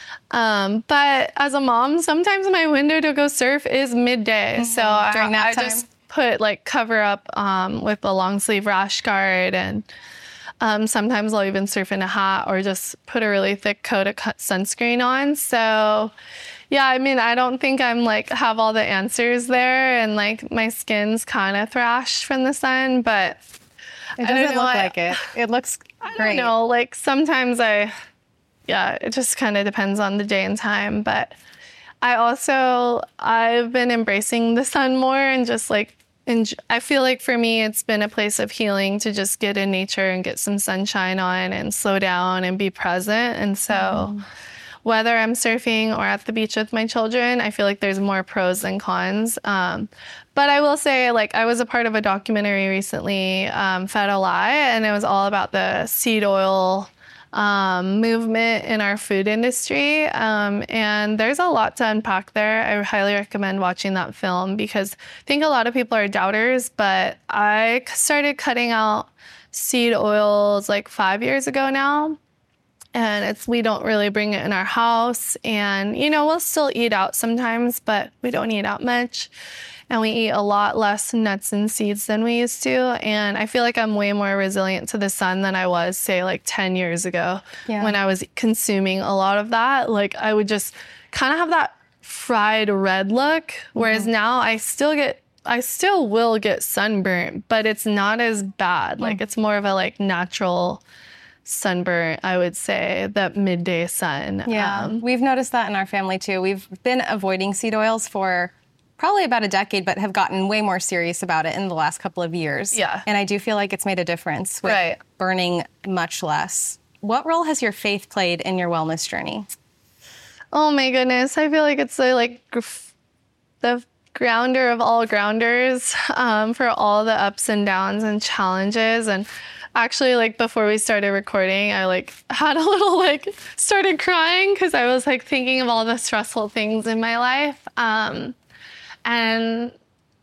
Um, but as a mom, sometimes my window to go surf is midday. Mm-hmm. So During that I, I time? just put like cover up um, with a long sleeve rash guard and um, sometimes I'll even surf in a hat or just put a really thick coat of sunscreen on. So yeah, I mean, I don't think I'm like have all the answers there and like my skin's kind of thrashed from the sun, but it doesn't look like it. It looks I great. don't know, like sometimes I, yeah, it just kind of depends on the day and time, but I also, I've been embracing the sun more and just like, and I feel like for me, it's been a place of healing to just get in nature and get some sunshine on and slow down and be present. And so mm. whether I'm surfing or at the beach with my children, I feel like there's more pros than cons. Um, but I will say, like, I was a part of a documentary recently, um, Fed Alive, and it was all about the seed oil Um, movement in our food industry. Um, and there's a lot to unpack there. I highly recommend watching that film because I think a lot of people are doubters, but I started cutting out seed oils like five years ago now. And it's, we don't really bring it in our house. And, you know, we'll still eat out sometimes, but we don't eat out much. And we eat a lot less nuts and seeds than we used to. And I feel like I'm way more resilient to the sun than I was, say, like ten years ago yeah. when I was consuming a lot of that. Like, I would just kind of have that fried red look, whereas mm-hmm. now I still get, I still will get sunburnt, but it's not as bad. Mm. Like, it's more of a, like, natural sunburn, I would say, that midday sun. Yeah, um, we've noticed that in our family, too. We've been avoiding seed oils for probably about a decade, but have gotten way more serious about it in the last couple of years. Yeah. And I do feel like it's made a difference with Right. burning much less. What role has your faith played in your wellness journey? Oh my goodness. I feel like it's the, like the grounder of all grounders um, for all the ups and downs and challenges. And actually, like before we started recording, I like had a little like started crying because I was like thinking of all the stressful things in my life. Um, and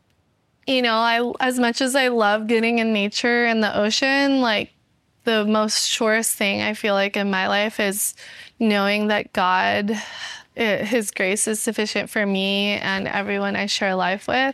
you know, I as much as I love getting in nature and the ocean, like the most surest thing I feel like in my life is knowing that God, it, His grace is sufficient for me and everyone I share life with.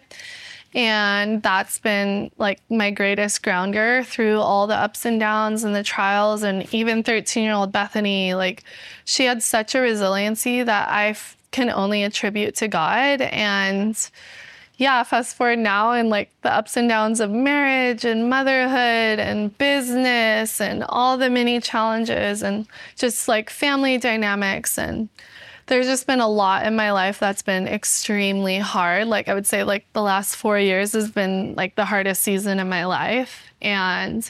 And that's been like my greatest grounder through all the ups and downs and the trials. And even thirteen-year-old Bethany, like she had such a resiliency that I f- can only attribute to God. And yeah, fast forward now and like the ups and downs of marriage and motherhood and business and all the many challenges and just like family dynamics. And there's just been a lot in my life that's been extremely hard. Like I would say like the last four years has been like the hardest season of my life, and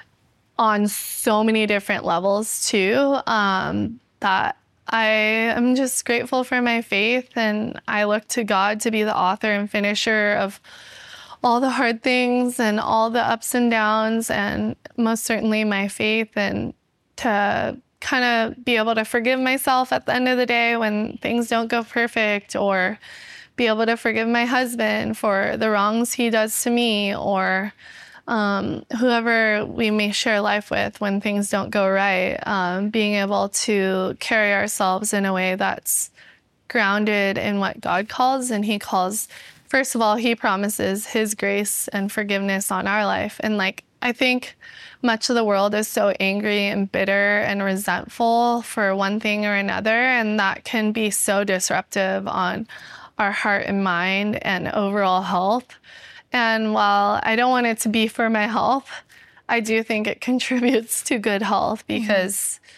on so many different levels too, um, that I am just grateful for my faith, and I look to God to be the author and finisher of all the hard things and all the ups and downs, and most certainly my faith, and to kind of be able to forgive myself at the end of the day when things don't go perfect, or be able to forgive my husband for the wrongs he does to me, or um, whoever we may share life with when things don't go right. Um, being able to carry ourselves in a way that's grounded in what God calls, and He calls, first of all, He promises His grace and forgiveness on our life. And like, I think much of the world is so angry and bitter and resentful for one thing or another, and that can be so disruptive on our heart and mind and overall health. And while I don't want it to be for my health, I do think it contributes to good health, because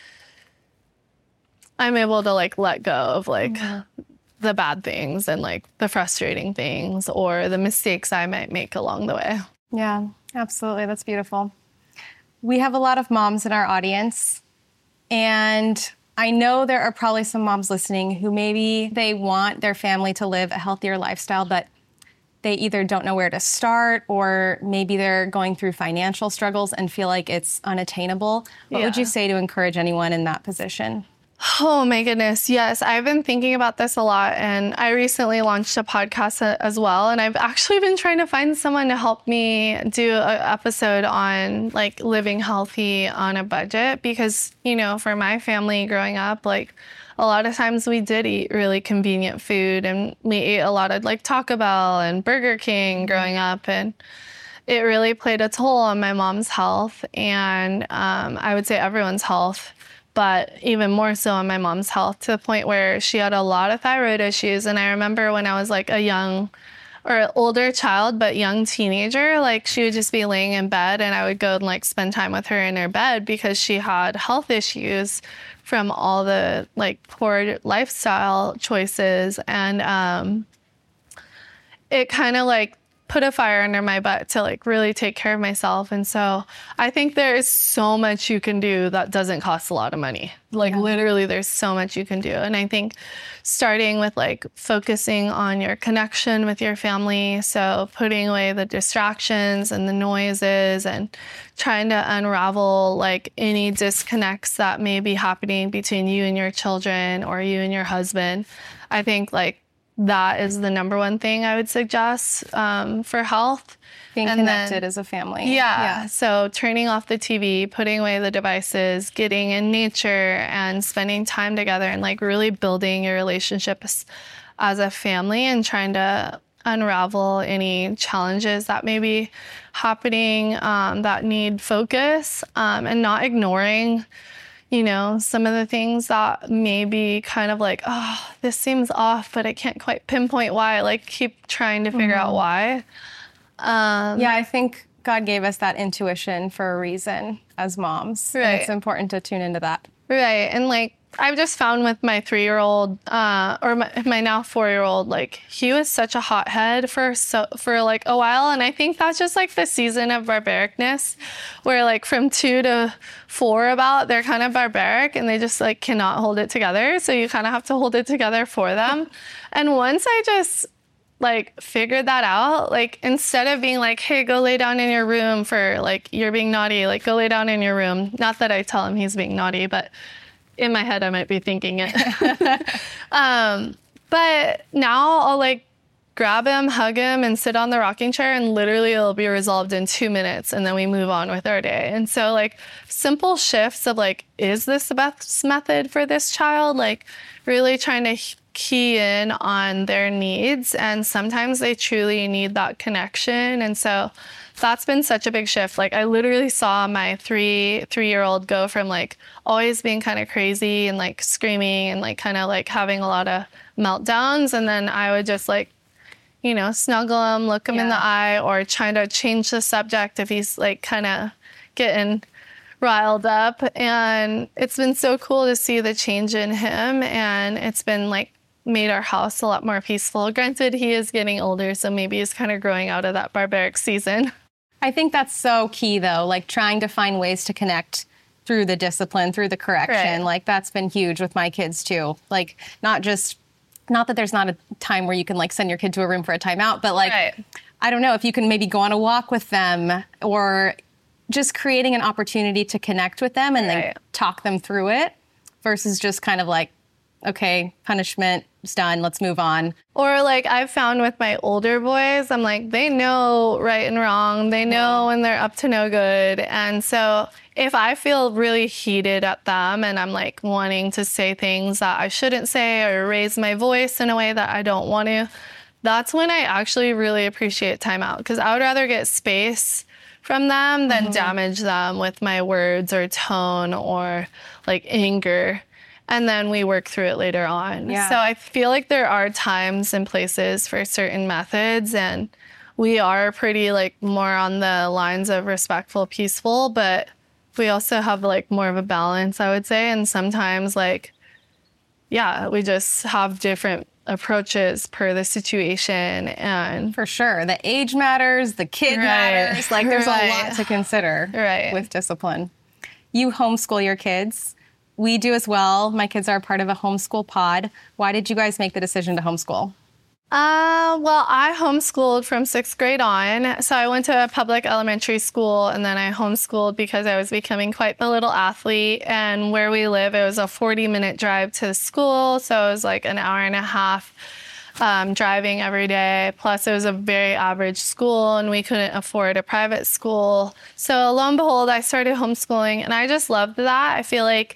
mm-hmm. I'm able to like let go of like mm-hmm. the bad things and like the frustrating things or the mistakes I might make along the way. Yeah, absolutely. That's beautiful. We have a lot of moms in our audience, and I know there are probably some moms listening who maybe they want their family to live a healthier lifestyle, but they either don't know where to start, or maybe they're going through financial struggles and feel like it's unattainable. What yeah. would you say to encourage anyone in that position? Oh my goodness. Yes. I've been thinking about this a lot, and I recently launched a podcast as well. And I've actually been trying to find someone to help me do an episode on like living healthy on a budget, because, you know, for my family growing up, like a lot of times we did eat really convenient food, and we ate a lot of like Taco Bell and Burger King growing up. And it really played a toll on my mom's health, and um, I would say everyone's health, but even more so on my mom's health, to the point where she had a lot of thyroid issues. And I remember when I was like a young or older child, but young teenager, like she would just be laying in bed, and I would go and like spend time with her in her bed because she had health issues from all the like poor lifestyle choices. And um, it kind of like put a fire under my butt to like really take care of myself. And so I think there is so much you can do that doesn't cost a lot of money. Like yeah. literally there's so much you can do. And I think starting with like focusing on your connection with your family. So putting away the distractions and the noises, and trying to unravel like any disconnects that may be happening between you and your children or you and your husband. I think like that is the number one thing I would suggest um, for health. Being and connected then, as a family. Yeah. yeah. So turning off the T V, putting away the devices, getting in nature, and spending time together, and like really building your relationships as a family, and trying to unravel any challenges that may be happening um, that need focus, um, and not ignoring, you know, some of the things that may be kind of like, oh, this seems off, but I can't quite pinpoint why. Like keep trying to figure mm-hmm. out why. Um, yeah, I think God gave us that intuition for a reason as moms. Right. And it's important to tune into that. Right. And like I've just found with my three-year-old, uh, or my, my now four-year-old, like he was such a hothead for so for like a while, and I think that's just like the season of barbaricness, where like from two to four about they're kind of barbaric and they just like cannot hold it together. So you kind of have to hold it together for them. And once I just like figured that out, like instead of being like, hey, go lay down in your room for like you're being naughty, like go lay down in your room. Not that I tell him he's being naughty, but in my head, I might be thinking it. um, but now I'll like grab him, hug him, and sit on the rocking chair, and literally it'll be resolved in two minutes, and then we move on with our day. And so like simple shifts of like, is this the best method for this child? Like really trying to key in on their needs, and sometimes they truly need that connection. And so that's been such a big shift. Like I literally saw my three three-year-old go from like always being kind of crazy and like screaming and like kind of like having a lot of meltdowns, and then I would just like, you know, snuggle him, look him yeah. in the eye, or trying to change the subject if he's like kind of getting riled up. And it's been so cool to see the change in him, and it's been like made our house a lot more peaceful. Granted, he is getting older, so maybe he's kind of growing out of that barbaric season. I think that's so key, though, like trying to find ways to connect through the discipline, through the correction. Right. Like that's been huge with my kids, too. Like not just, not that there's not a time where you can like send your kid to a room for a timeout, but like, right. I don't know, if you can maybe go on a walk with them, or just creating an opportunity to connect with them and right. then talk them through it versus just kind of like, okay, punishment, it's done, let's move on. Or like I've found with my older boys, I'm like, they know right and wrong. They know when they're up to no good. And so if I feel really heated at them and I'm like wanting to say things that I shouldn't say or raise my voice in a way that I don't want to, that's when I actually really appreciate timeout, because I would rather get space from them than mm-hmm. damage them with my words or tone or like anger. And then we work through it later on. Yeah. So I feel like there are times and places for certain methods, and we are pretty like more on the lines of respectful, peaceful, but we also have like more of a balance, I would say. And sometimes like, yeah, we just have different approaches per the situation. And for sure, the age matters, the kid right. matters. Like there's right. a lot to consider right. with discipline. You homeschool your kids. We do as well. My kids are a part of a homeschool pod. Why did you guys make the decision to homeschool? Uh, well, I homeschooled from sixth grade on. So I went to a public elementary school, and then I homeschooled because I was becoming quite the little athlete. And where we live, it was a forty minute drive to school. So it was like an hour and a half um, driving every day. Plus it was a very average school, and we couldn't afford a private school. So lo and behold, I started homeschooling, and I just loved that. I feel like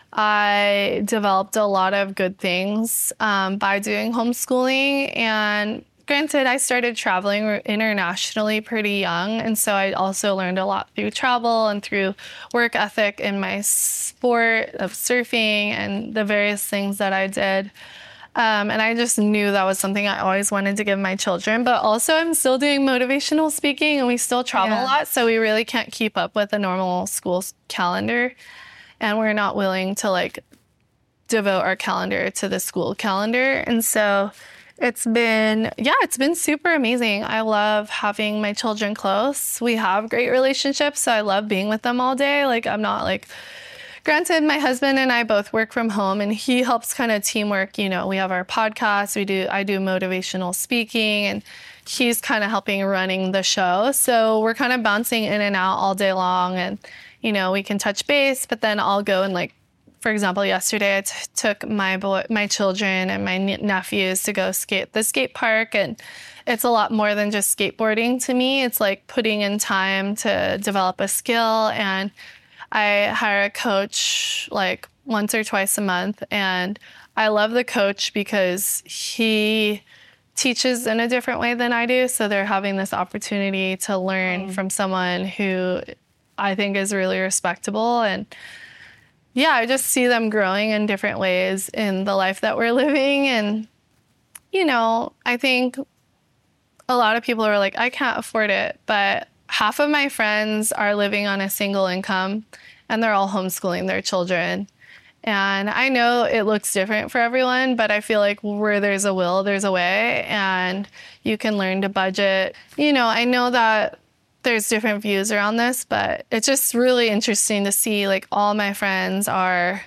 I developed a lot of good things um, by doing homeschooling. And granted, I started traveling internationally pretty young. And so I also learned a lot through travel and through work ethic in my sport of surfing and the various things that I did. Um, and I just knew that was something I always wanted to give my children. But also I'm still doing motivational speaking, and we still travel yeah. a lot. So we really can't keep up with a normal school calendar. And we're not willing to like devote our calendar to the school calendar. And so it's been, yeah, it's been super amazing. I love having my children close. We have great relationships, so I love being with them all day. Like I'm not like, granted, my husband and I both work from home, and he helps kind of teamwork. You know, we have our podcast, we do, I do motivational speaking, and he's kind of helping running the show. So we're kind of bouncing in and out all day long, and you know, we can touch base, but then I'll go and like, for example, yesterday I t- took my boy, my children and my ne- nephews to go skate at the skate park. And it's a lot more than just skateboarding to me. It's like putting in time to develop a skill. And I hire a coach like once or twice a month. And I love the coach because he teaches in a different way than I do. So they're having this opportunity to learn mm. from someone who I think is really respectable. And yeah, I just see them growing in different ways in the life that we're living. And, you know, I think a lot of people are like, I can't afford it. But half of my friends are living on a single income, and they're all homeschooling their children. And I know it looks different for everyone, but I feel like where there's a will, there's a way, and you can learn to budget. You know, I know that there's different views around this, but it's just really interesting to see, like, all my friends are,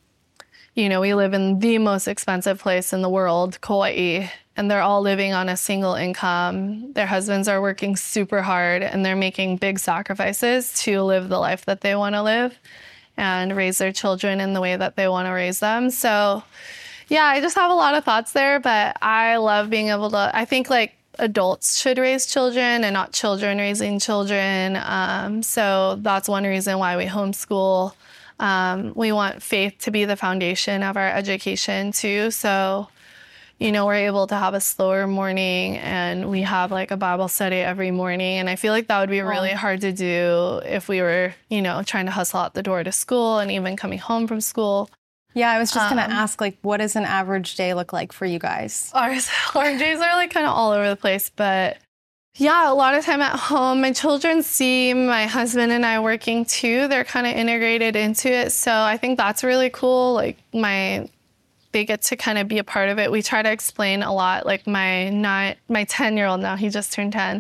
you know, we live in the most expensive place in the world, Kauai, and they're all living on a single income. Their husbands are working super hard, and they're making big sacrifices to live the life that they want to live and raise their children in the way that they want to raise them. So, yeah, I just have a lot of thoughts there, but I love being able to, I think, like, adults should raise children and not children raising children. Um, so that's one reason why we homeschool. Um, we want faith to be the foundation of our education too. So, you know, we're able to have a slower morning, and we have like a Bible study every morning. And I feel like that would be really hard to do if we were, you know, trying to hustle out the door to school and even coming home from school. Yeah, I was just Um, going to ask, like, what does an average day look like for you guys? Ours, our days are like kind of all over the place, but yeah, a lot of time at home. My children see my husband and I working too. They're kind of integrated into it. So I think that's really cool. Like my, they get to kind of be a part of it. We try to explain a lot. Like my nine, my ten year old now, he just turned ten.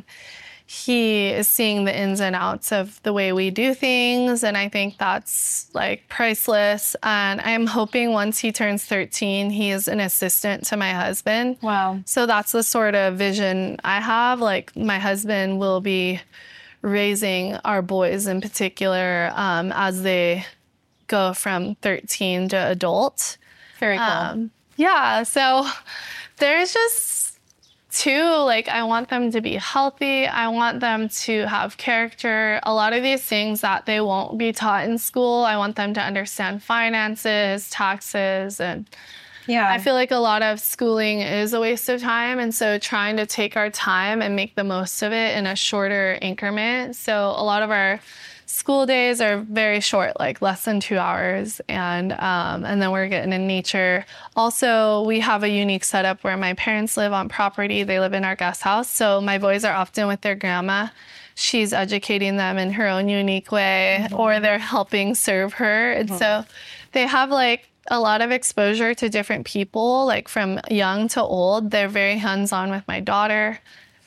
He is seeing the ins and outs of the way we do things. And I think that's like priceless. And I'm hoping once he turns thirteen, he is an assistant to my husband. Wow. So that's the sort of vision I have. Like my husband will be raising our boys in particular um, as they go from thirteen to adult. Very cool. Um, yeah. So there's just two, like I want them to be healthy. I want them to have character. A lot of these things that they won't be taught in school, I want them to understand finances, taxes, and Yeah. I feel like a lot of schooling is a waste of time. And so trying to take our time and make the most of it in a shorter increment. So a lot of our school days are very short, like less than two hours. And um, and then we're getting in nature. Also, we have a unique setup where my parents live on property. They live in our guest house. So my boys are often with their grandma. She's educating them in her own unique way, mm-hmm. or they're helping serve her. And mm-hmm. so they have like a lot of exposure to different people, like from young to old. They're very hands-on with my daughter.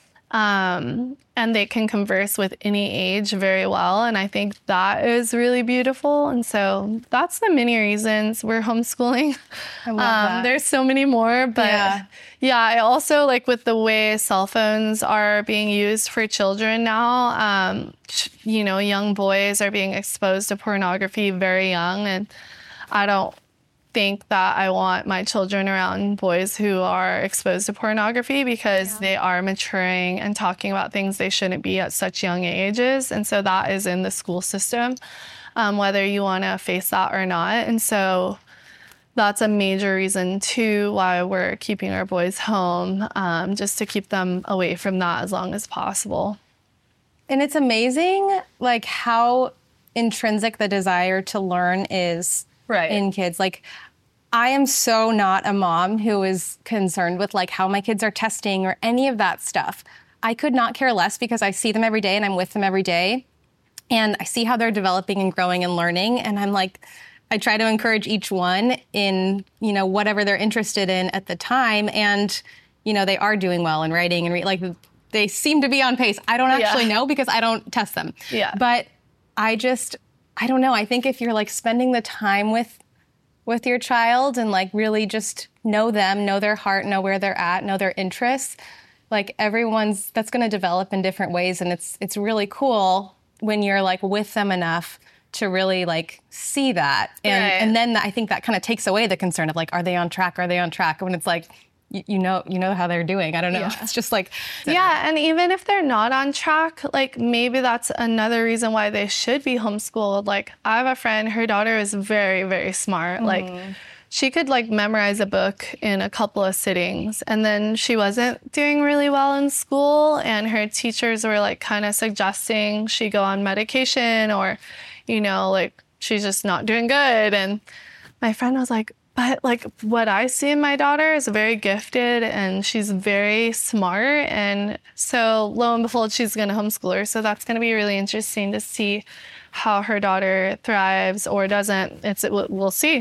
Um, and they can converse with any age very well. And I think that is really beautiful. And so that's the many reasons we're homeschooling. I love um, that. There's so many more, but yeah. yeah, I also like with the way cell phones are being used for children now, um, you know, young boys are being exposed to pornography very young. And I don't think that I want my children around boys who are exposed to pornography because yeah. they are maturing and talking about things they shouldn't be at such young ages. And so that is in the school system, um, whether you want to face that or not. And so that's a major reason too why we're keeping our boys home, um, just to keep them away from that as long as possible. And it's amazing like how intrinsic the desire to learn is right. in kids. Like I am so not a mom who is concerned with like how my kids are testing or any of that stuff. I could not care less because I see them every day and I'm with them every day. And I see how they're developing and growing and learning. And I'm like, I try to encourage each one in, you know, whatever they're interested in at the time. And, you know, they are doing well in writing and re- like they seem to be on pace. I don't actually yeah. know because I don't test them. Yeah. But I just, I don't know. I think if you're like spending the time with with your child and like really just know them, know their heart, know where they're at, know their interests, like everyone's, that's going to develop in different ways. And it's it's really cool when you're like with them enough to really like see that. And right. and then I think that kind of takes away the concern of like, are they on track? Are they on track? When it's like, you, you know, you know how they're doing. I don't know. Yeah. It's just like. Yeah. And even if they're not on track, like maybe that's another reason why they should be homeschooled. Like I have a friend, her daughter is very, very smart. Mm. Like she could like memorize a book in a couple of sittings. And then she wasn't doing really well in school. And her teachers were like kind of suggesting she go on medication or, you know, like she's just not doing good. And my friend was like, but like what I see in my daughter is very gifted and she's very smart. And so lo and behold, she's going to homeschool her. So that's going to be really interesting to see how her daughter thrives or doesn't. It's we'll see.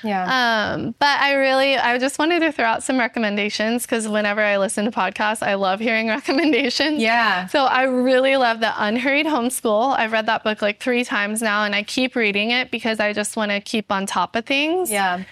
Yeah. Um, but I really, I just wanted to throw out some recommendations because whenever I listen to podcasts, I love hearing recommendations. Yeah. So I really love The Unhurried Homeschool. I've read that book like three times now, and I keep reading it because I just want to keep on top of things. Yeah.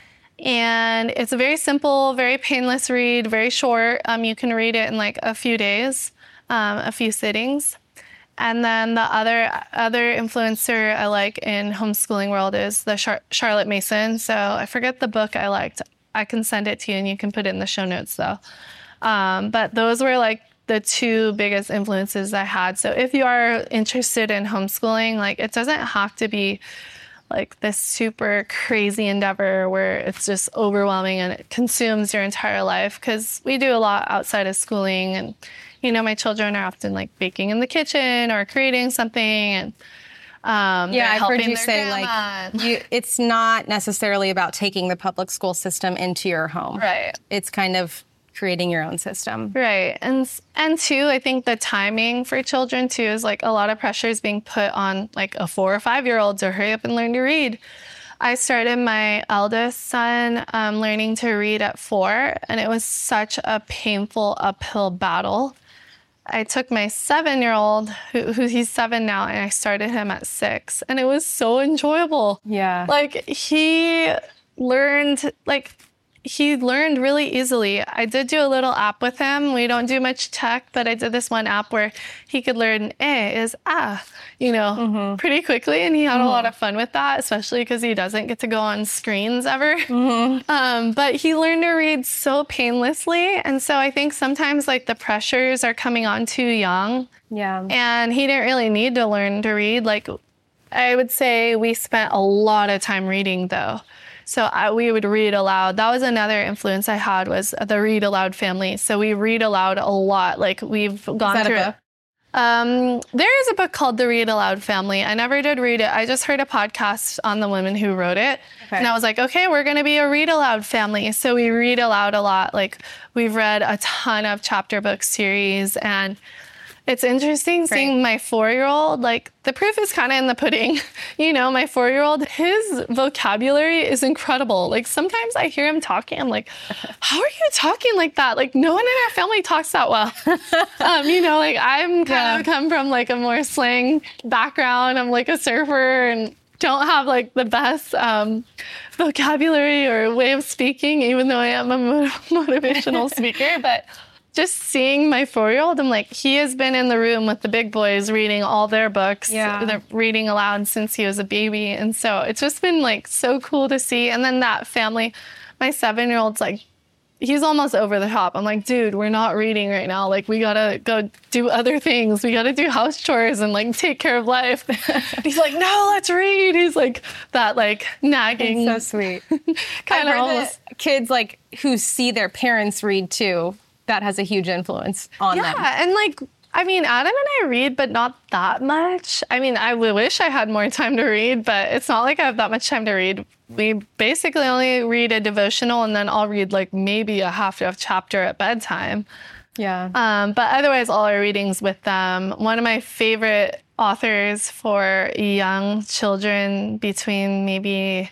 And it's a very simple, very painless read, very short. Um, you can read it in like a few days, um, a few sittings. And then the other other influencer I like in homeschooling world is the Char- Charlotte Mason. So I forget the book I liked. I can send it to you and you can put it in the show notes though. Um, but those were like the two biggest influences I had. So if you are interested in homeschooling, like it doesn't have to be like this super crazy endeavor where it's just overwhelming and it consumes your entire life. Because we do a lot outside of schooling, and you know, my children are often like baking in the kitchen or creating something, and um, yeah, I've heard you say grandma. like you, it's not necessarily about taking the public school system into your home. Right. It's kind of creating your own system. Right. And and two, I think the timing for children too is like a lot of pressure is being put on like a four or five year old to hurry up and learn to read. I started my eldest son um, learning to read at four, and it was such a painful uphill battle. I took my seven-year-old, who, who he's seven now, and I started him at six, and it was so enjoyable. Yeah. Like he learned, like he learned really easily. I did do a little app with him. We don't do much tech, but I did this one app where he could learn A is ah, you know, mm-hmm. pretty quickly. And he had mm-hmm. a lot of fun with that, especially because he doesn't get to go on screens ever. Mm-hmm. Um, but he learned to read so painlessly. And so I think sometimes like the pressures are coming on too young. Yeah. And he didn't really need to learn to read. Like I would say we spent a lot of time reading though. So I, we would read aloud. That was another influence I had, was the Read Aloud family. So we read aloud a lot. Like we've gone is that through. A book? Um, there is a book called The Read Aloud Family. I never did read it. I just heard a podcast on the women who wrote it. Okay. And I was like, okay, we're going to be a read aloud family. So we read aloud a lot. Like we've read a ton of chapter book series, and it's interesting Great. seeing my four-year-old, like the proof is kind of in the pudding. You know, my four-year-old, his vocabulary is incredible. Like sometimes I hear him talking, I'm like, how are you talking like that? Like no one in our family talks that well. um, you know, like I'm kind yeah. of come from like a more slang background. I'm like a surfer and don't have like the best um, vocabulary or way of speaking, even though I am a motivational speaker. But just seeing my four-year-old, I'm like, he has been in the room with the big boys reading all their books. Yeah. They're reading aloud since he was a baby. And so it's just been like so cool to see. And then that family, my seven-year-old's like, he's almost over the top. I'm like, dude, we're not reading right now. Like, we gotta go do other things. We gotta do house chores and like take care of life. He's like, no, let's read. He's like that, like nagging. It's so sweet. kind of almost. Kids like who see their parents read too, that has a huge influence on yeah, them. Yeah, and like, I mean, Adam and I read, but not that much. I mean, I wish I had more time to read, but it's not like I have that much time to read. We basically only read a devotional, and then I'll read like maybe a half a chapter at bedtime. Yeah. Um, but otherwise, all our readings with them. One of my favorite authors for young children between maybe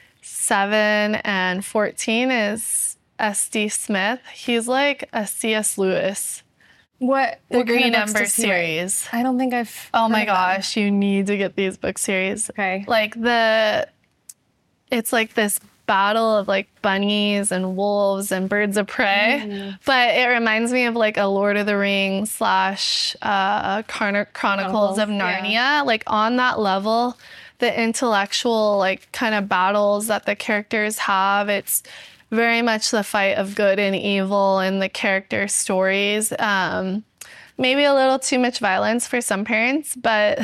seven and fourteen is S D Smith. He's like a C S Lewis. What? The what Green kind of Ember series. I don't think I've. Oh my gosh, you need to get these book series. Okay. Like the, it's like this battle of like bunnies and wolves and birds of prey, mm. but it reminds me of like a Lord of the Rings slash uh, Chron- Chronicles, Chronicles of Narnia. Yeah. Like on that level, the intellectual like kind of battles that the characters have. It's very much the fight of good and evil in the character stories. Um, maybe a little too much violence for some parents, but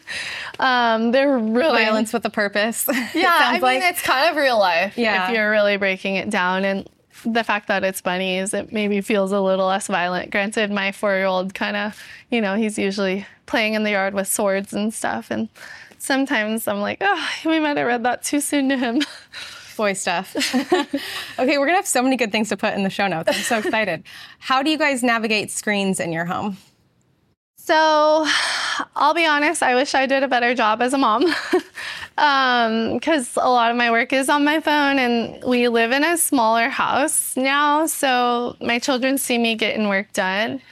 um, they're really... Violence with a purpose. Yeah, I mean, like. It's kind of real life yeah. if you're really breaking it down. And the fact that it's bunnies, it maybe feels a little less violent. Granted, my four-year-old kind of, you know, he's usually playing in the yard with swords and stuff. And sometimes I'm like, oh, we might have read that too soon to him. Boy stuff. Okay, we're gonna have so many good things to put in the show notes. I'm so excited. How do you guys navigate screens in your home? So I'll be honest, I wish I did a better job as a mom because um, a lot of my work is on my phone, and we live in a smaller house now, so my children see me getting work done.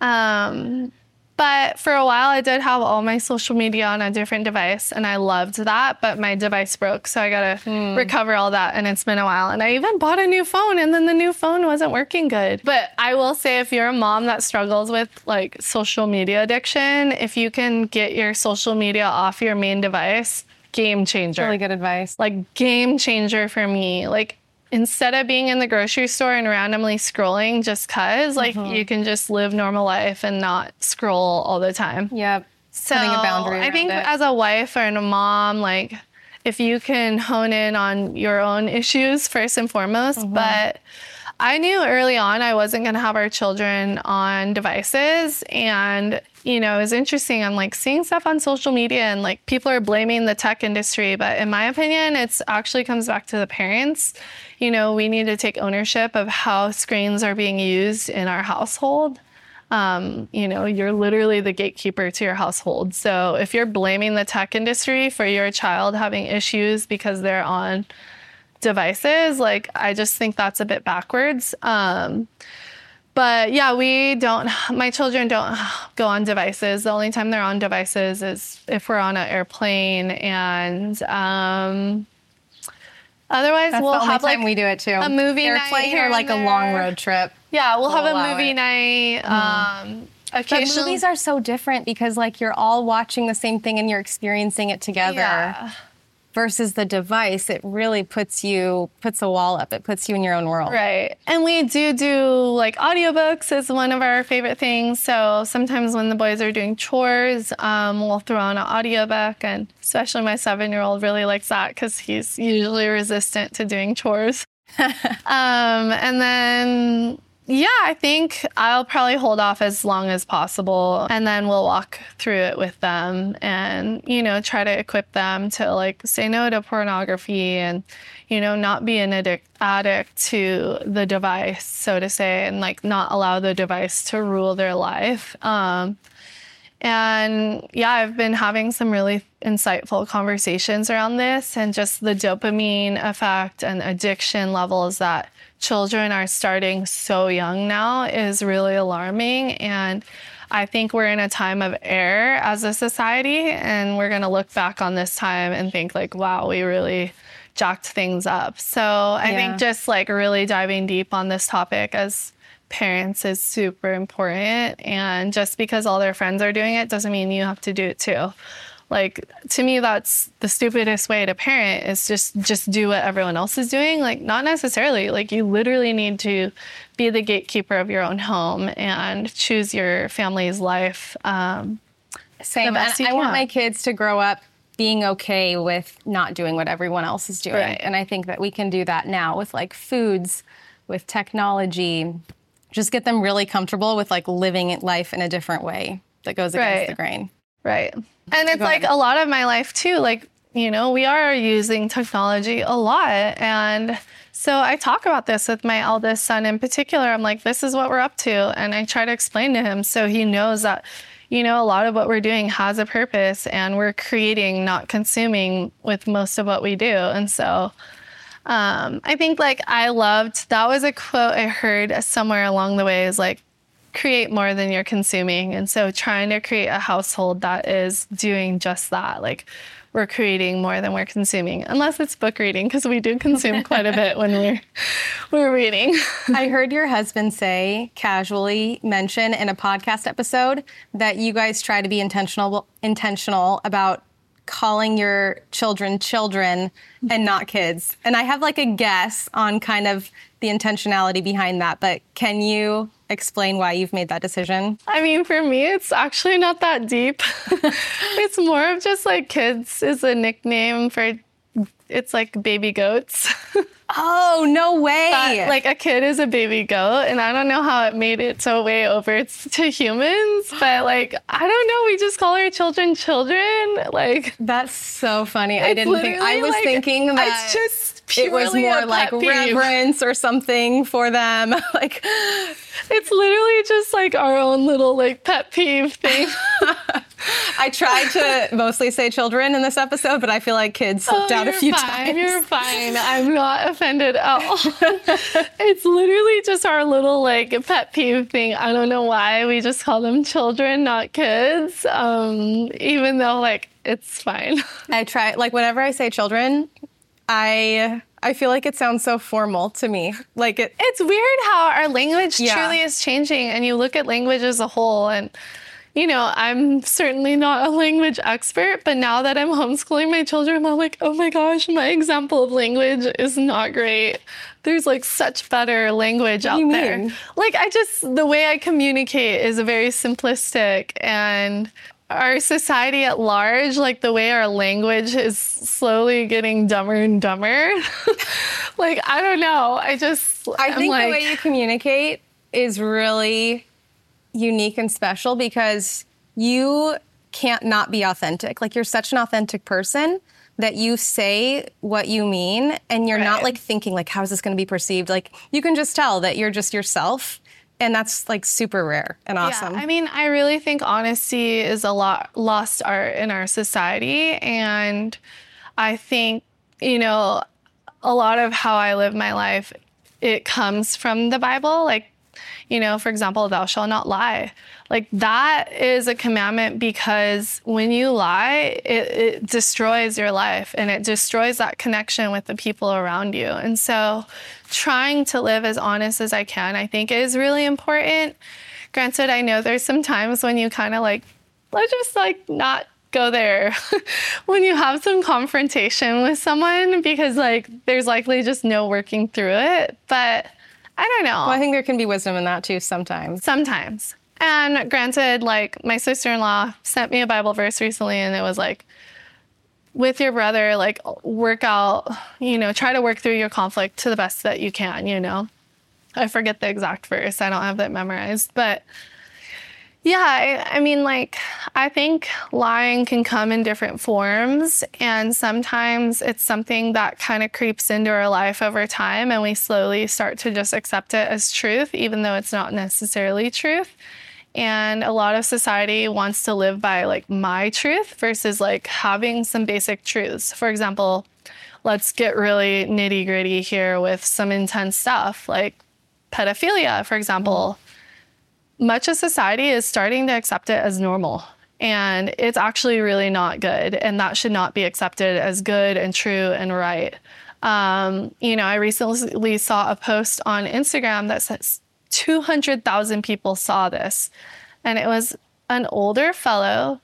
Um, but for a while, I did have all my social media on a different device, and I loved that, but my device broke, so I got to mm. recover all that, and it's been a while. And I even bought a new phone, and then the new phone wasn't working good. But I will say, if you're a mom that struggles with like social media addiction, if you can get your social media off your main device, game changer. Really good advice. Like game changer for me. Like instead of being in the grocery store and randomly scrolling just cause, like mm-hmm. you can just live normal life and not scroll all the time. Yep. So Setting a boundary I think it. as a wife or a mom, like if you can hone in on your own issues first and foremost, mm-hmm. but I knew early on I wasn't going to have our children on devices. And, you know, it was interesting. I'm like seeing stuff on social media and like people are blaming the tech industry. But in my opinion, it's actually comes back to the parents. You know, we need to take ownership of how screens are being used in our household. Um, you know, you're literally the gatekeeper to your household. So if you're blaming the tech industry for your child having issues because they're on devices, like I just think that's a bit backwards. Um, but yeah, we don't, my children don't go on devices. The only time they're on devices is if we're on an airplane, and um, otherwise that's we'll the only have time like we do it too. A movie airplane night here or like and a long there. road trip. Yeah, we'll, we'll have a movie it. night. Mm. Um, But movies are so different because like you're all watching the same thing and you're experiencing it together. Yeah. Versus the device, it really puts you, puts a wall up. It puts you in your own world. Right. And we do do like audiobooks is one of our favorite things. So sometimes when the boys are doing chores, um, we'll throw on an audiobook, and especially my seven-year-old really likes that because he's usually resistant to doing chores. um, and then... Yeah, I think I'll probably hold off as long as possible, and then we'll walk through it with them and, you know, try to equip them to like say no to pornography and, you know, not be an addict, addict to the device, so to say, and like not allow the device to rule their life. Um, and yeah, I've been having some really insightful conversations around this and just the dopamine effect and addiction levels that children are starting so young now is really alarming. And I think we're in a time of error as a society, and we're going to look back on this time and think like, wow, we really jacked things up. So I yeah. think just like really diving deep on this topic as parents is super important. And just because all their friends are doing it doesn't mean you have to do it too. Like, to me, that's the stupidest way to parent is just, just do what everyone else is doing. Like, not necessarily. Like, you literally need to be the gatekeeper of your own home and choose your family's life. Um, Same. And I want my kids to grow up being okay with not doing what everyone else is doing. Right. And I think that we can do that now with, like, foods, with technology. Just get them really comfortable with, like, living life in a different way that goes against right. the grain. Right. And it's like a lot of my life too, like, you know, we are using technology a lot. And so I talk about this with my eldest son in particular. I'm like, this is what we're up to. And I try to explain to him so he knows that, you know, a lot of what we're doing has a purpose and we're creating, not consuming with most of what we do. And so um, I think like I loved, that was a quote I heard somewhere along the way is like, create more than you're consuming. And so trying to create a household that is doing just that. Like we're creating more than we're consuming, unless it's book reading, because we do consume quite a bit when we're we're reading. I heard your husband say, casually mention in a podcast episode that you guys try to be intentional intentional about calling your children children and not kids. And I have like a guess on kind of the intentionality behind that, but can you explain why you've made that decision? I mean, for me, it's actually not that deep. It's more of just like kids is a nickname for, it's like baby goats. Oh, no way. That, like a kid is a baby goat, and I don't know how it made it so way over to humans, but like, I don't know, we just call our children children. Like, that's so funny. I didn't think, I was like, thinking that it's just it was more like peeve. reverence or something for them. Like, it's literally just like our own little like pet peeve thing. I tried to mostly say children in this episode, but I feel like kids slipped oh, out a few fine. times. You're fine. I'm not offended at all. It's literally just our little like pet peeve thing. I don't know why we just call them children, not kids. Um, even though like it's fine. I try, like whenever I say children, I I feel like it sounds so formal to me. Like it. It's weird how our language Yeah. truly is changing, and you look at language as a whole. And you know, I'm certainly not a language expert, but now that I'm homeschooling my children, I'm like, oh my gosh, my example of language is not great. There's like such better language What out do you there. mean? Like I just, the way I communicate is very simplistic, and our society at large, like the way our language is slowly getting dumber and dumber. Like, I don't know. I just, I I'm think like, the way you communicate is really unique and special because you can't not be authentic. Like you're such an authentic person that you say what you mean and you're not Right. like thinking like, how is this going to be perceived? Like you can just tell that you're just yourself. And that's like super rare and awesome. Yeah, I mean, I really think honesty is a lot lost art in our society. And I think, you know, a lot of how I live my life, it comes from the Bible. Like, you know, for example, thou shalt not lie. Like that is a commandment because when you lie, it, it destroys your life and it destroys that connection with the people around you. And so trying to live as honest as I can, I think is really important. Granted, I know there's some times when you kind of like, let's just like not go there when you have some confrontation with someone because like there's likely just no working through it. But I don't know. Well, I think there can be wisdom in that too sometimes. Sometimes. And granted, like my sister-in-law sent me a Bible verse recently and it was like, with your brother, like work out, you know, try to work through your conflict to the best that you can, you know. I forget the exact verse. I don't have that memorized. But yeah, I, I mean, like, I think lying can come in different forms. And sometimes it's something that kind of creeps into our life over time. And we slowly start to just accept it as truth, even though it's not necessarily truth. And a lot of society wants to live by like my truth versus like having some basic truths. For example, let's get really nitty gritty here with some intense stuff like pedophilia, for example. Much of society is starting to accept it as normal. And it's actually really not good. And that should not be accepted as good and true and right. Um, you know, I recently saw a post on Instagram that says two hundred thousand people saw this. And it was an older fellow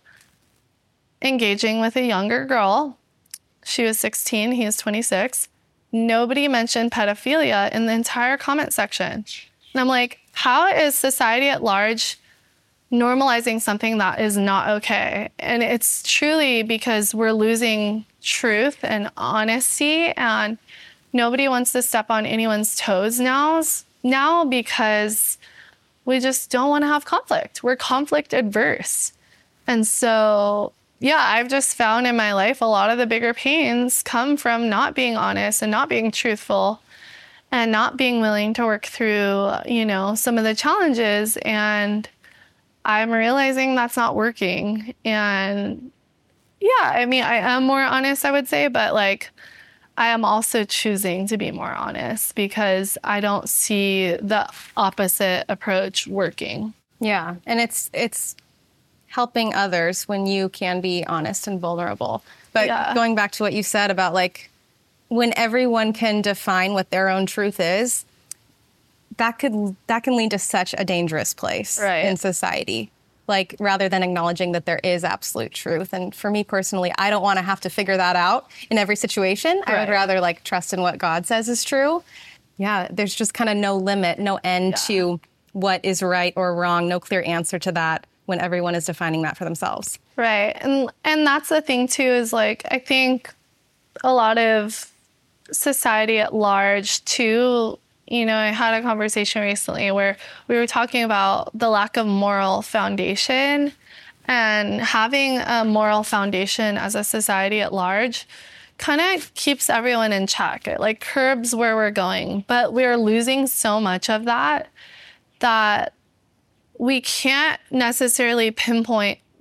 engaging with a younger girl. She was sixteen, he was twenty-six. Nobody mentioned pedophilia in the entire comment section. And I'm like, how is society at large normalizing something that is not okay? And it's truly because we're losing truth and honesty, and nobody wants to step on anyone's toes now, now because we just don't want to have conflict. We're conflict adverse. And so, yeah, I've just found in my life a lot of the bigger pains come from not being honest and not being truthful and not being willing to work through, you know, some of the challenges. And I'm realizing that's not working. And yeah, I mean, I am more honest, I would say, but like, I am also choosing to be more honest because I don't see the opposite approach working. Yeah, and it's it's helping others when you can be honest and vulnerable. But Yeah. going back to what you said about like when everyone can define what their own truth is, that could that can lead to such a dangerous place Right. in society. Like rather than acknowledging that there is absolute truth. And for me personally, I don't want to have to figure that out in every situation. I would Right. rather like trust in what God says is true. Yeah, there's just kind of no limit, no end Yeah. to what is right or wrong, no clear answer to that when everyone is defining that for themselves. Right. And and that's the thing too, is like I think a lot of society at large too, you know, I had a conversation recently where we were talking about the lack of moral foundation, and having a moral foundation as a society at large kind of keeps everyone in check. It like curbs where we're going, but we're losing so much of that that we can't necessarily pinpoint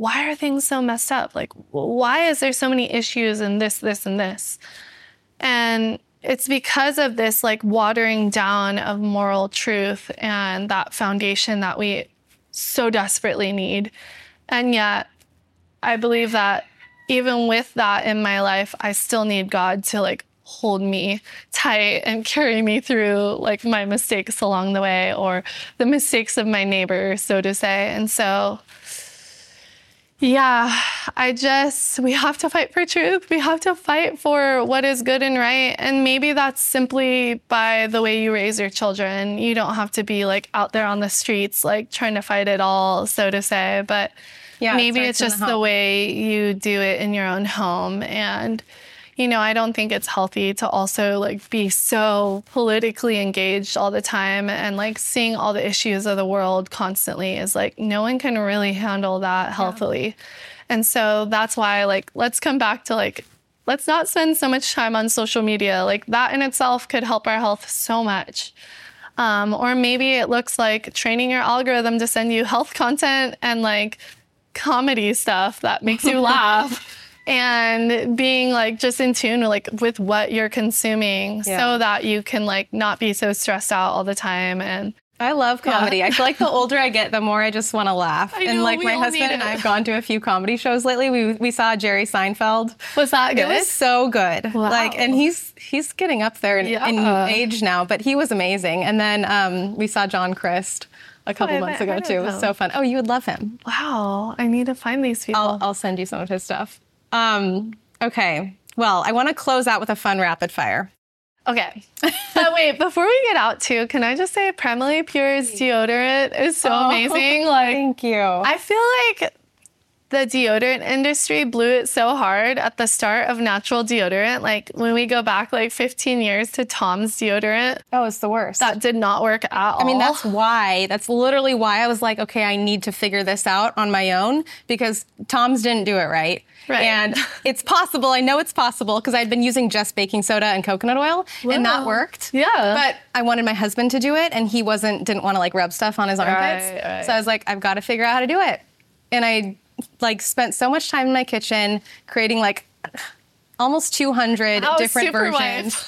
why are things so messed up? Like, why is there so many issues and this, this, and this? And it's because of this like watering down of moral truth and that foundation that we so desperately need. And yet I believe that even with that in my life, I still need God to like hold me tight and carry me through like my mistakes along the way, or the mistakes of my neighbor, so to say. And so, yeah, I just, we have to fight for truth. We have to fight for what is good and right. And maybe that's simply by the way you raise your children. You don't have to be like out there on the streets, like trying to fight it all, so to say. But yeah, maybe it it's just the, the way you do it in your own home. And you know, I don't think it's healthy to also like be so politically engaged all the time and like seeing all the issues of the world constantly is like, no one can really handle that healthily. Yeah. And so that's why like, let's come back to like, let's not spend so much time on social media. Like that in itself could help our health so much. Um, or maybe it looks like training your algorithm to send you health content and like comedy stuff that makes you laugh. And being like just in tune like with what you're consuming, yeah, so that you can like not be so stressed out all the time. And I love comedy. Yeah. I feel like the older I get, the more I just want to laugh. I know, and like my husband and I have gone to a few comedy shows lately. We we saw Jerry Seinfeld. Was that good? It was so good. Wow. Like, and he's he's getting up there in, yeah. in age now, but he was amazing. And then um, we saw John Crist a couple oh, months ago too. It was so fun. Oh, you would love him. Wow, I need to find these people. I'll, I'll send you some of his stuff. Um, okay. Well, I want to close out with a fun rapid fire. Okay. But wait, before we get out too, can I just say Primally Pure's deodorant is so oh, amazing. Like, thank you. I feel like the deodorant industry blew it so hard at the start of natural deodorant. Like when we go back like fifteen years to Tom's deodorant. Oh, it's the worst. That did not work at all. I mean, that's why, that's literally why I was like, okay, I need to figure this out on my own because Tom's didn't do it right. Right. And it's possible, I know it's possible because I'd been using just baking soda and coconut oil Wow. and that worked. Yeah. But I wanted my husband to do it and he wasn't, didn't want to like rub stuff on his armpits. Right, right. So I was like, I've got to figure out how to do it. And I like spent so much time in my kitchen creating like almost two hundred oh, different super versions.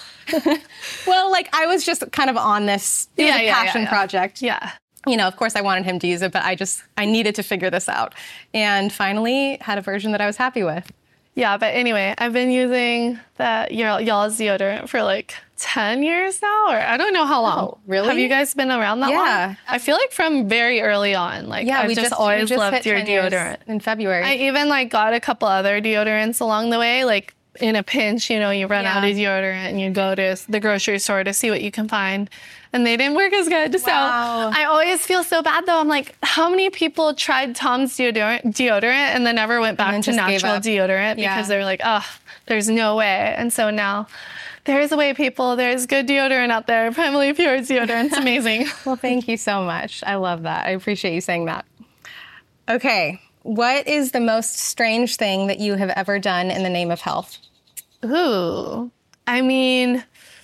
Well, like I was just kind of on this, it yeah, was a yeah, passion yeah, yeah. project. Yeah. You know, of course I wanted him to use it, but I just, I needed to figure this out. And finally had a version that I was happy with. Yeah, but anyway, I've been using the y'all's deodorant for like ten years now, or I don't know how long. Oh, really? Have you guys been around that yeah. long? Yeah. I feel like from very early on. Like, yeah, I've we just, just always just loved your deodorant. In February. I even like got a couple other deodorants along the way, like in a pinch, you know, you run yeah. out of deodorant and you go to the grocery store to see what you can find. And they didn't work as good. Wow. So I always feel so bad though. I'm like, how many people tried Tom's deodorant, deodorant and then never went back to natural deodorant yeah. because they're like, oh, there's no way. And so now there's a way, people. There's good deodorant out there. Primally Pure deodorant's amazing. Well, thank you so much. I love that. I appreciate you saying that. Okay. What is the most strange thing that you have ever done in the name of health? Ooh, I mean,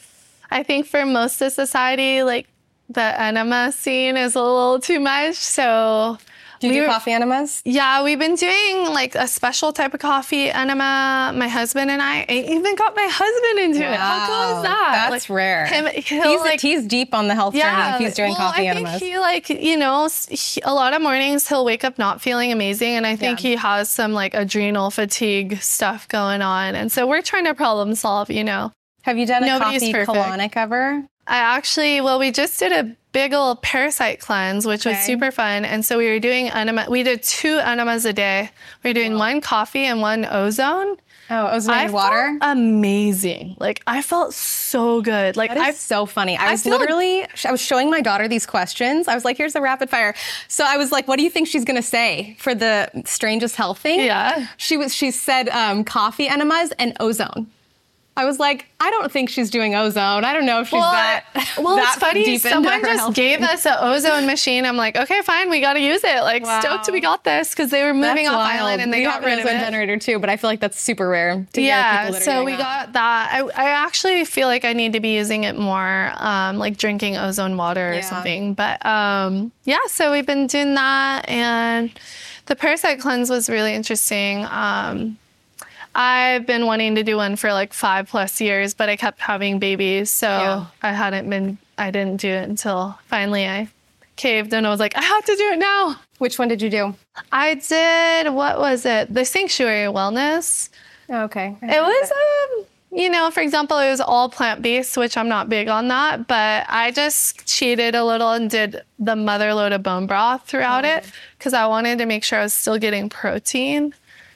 I think for most of society, like the enema scene is a little too much. So do you we do were, coffee enemas? Yeah, we've been doing like a special type of coffee enema. My husband and I, I even got my husband into wow. it. How cool is that? That's like, rare. Him, he's, like, he's deep on the health yeah, journey if he's doing well, coffee I enemas. Think he like, you know, he, a lot of mornings he'll wake up not feeling amazing. And I think yeah. he has some like adrenal fatigue stuff going on. And so we're trying to problem solve, you know. Have you done a Nobody's coffee perfect. colonic ever? I actually, well, we just did a big old parasite cleanse, which okay. was super fun. And so we were doing enema. We did two enemas a day. We were doing wow. one coffee and one ozone. Oh, ozone water? Amazing. Like, I felt so good. Like, that is I so funny. I, I was literally, like, I was showing my daughter these questions. I was like, here's the rapid fire. So I was like, what do you think she's going to say for the strangest health thing? Yeah. She was, she said um, coffee enemas and ozone. I was like, I don't think she's doing ozone. I don't know if she's well, that Well, that it's funny. deep Someone just health gave thing. us an ozone machine. I'm like, okay, fine. We got to use it. Like, wow. stoked we got this because they were moving that's off wild. island and they we got have rid an of ozone it. generator too, but I feel like that's super rare to yeah, hear people that are so doing we that. got that. I, I actually feel like I need to be using it more, um, like drinking ozone water or yeah. something. But um, yeah, so we've been doing that and The parasite cleanse was really interesting. Um, I've been wanting to do one for like five plus years, but I kept having babies. So yeah. I hadn't been, I didn't do it until finally I caved and I was like, I have to do it now. Which one did you do? I did, what was it? The Sanctuary Wellness. Okay. It was, um, you know, for example, it was all plant-based, which I'm not big on that, but I just cheated a little and did the mother load of bone broth throughout mm. it because I wanted to make sure I was still getting protein.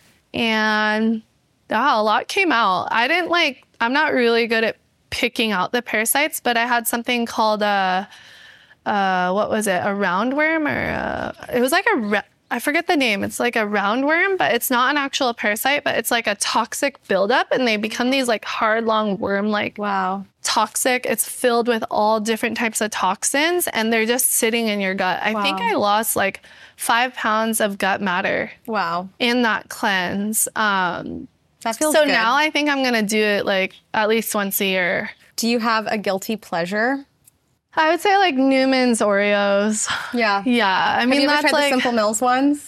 And yeah, a lot came out. I didn't like, I'm not really good at picking out the parasites, but I had something called a, uh, what was it? A roundworm or a, it was like a, I forget the name. It's like a roundworm, but it's not an actual parasite, but it's like a toxic buildup and they become these like hard, long worm, like wow, toxic. It's filled with all different types of toxins and they're just sitting in your gut. I wow. think I lost like five pounds of gut matter. Wow. In that cleanse. Um, that feels so good. Now I think I'm going to do it like at least once a year. Do you have a guilty pleasure? I would say like Newman's Oreos. Yeah. Yeah. I have mean, you ever that's tried like the Simple Mills ones?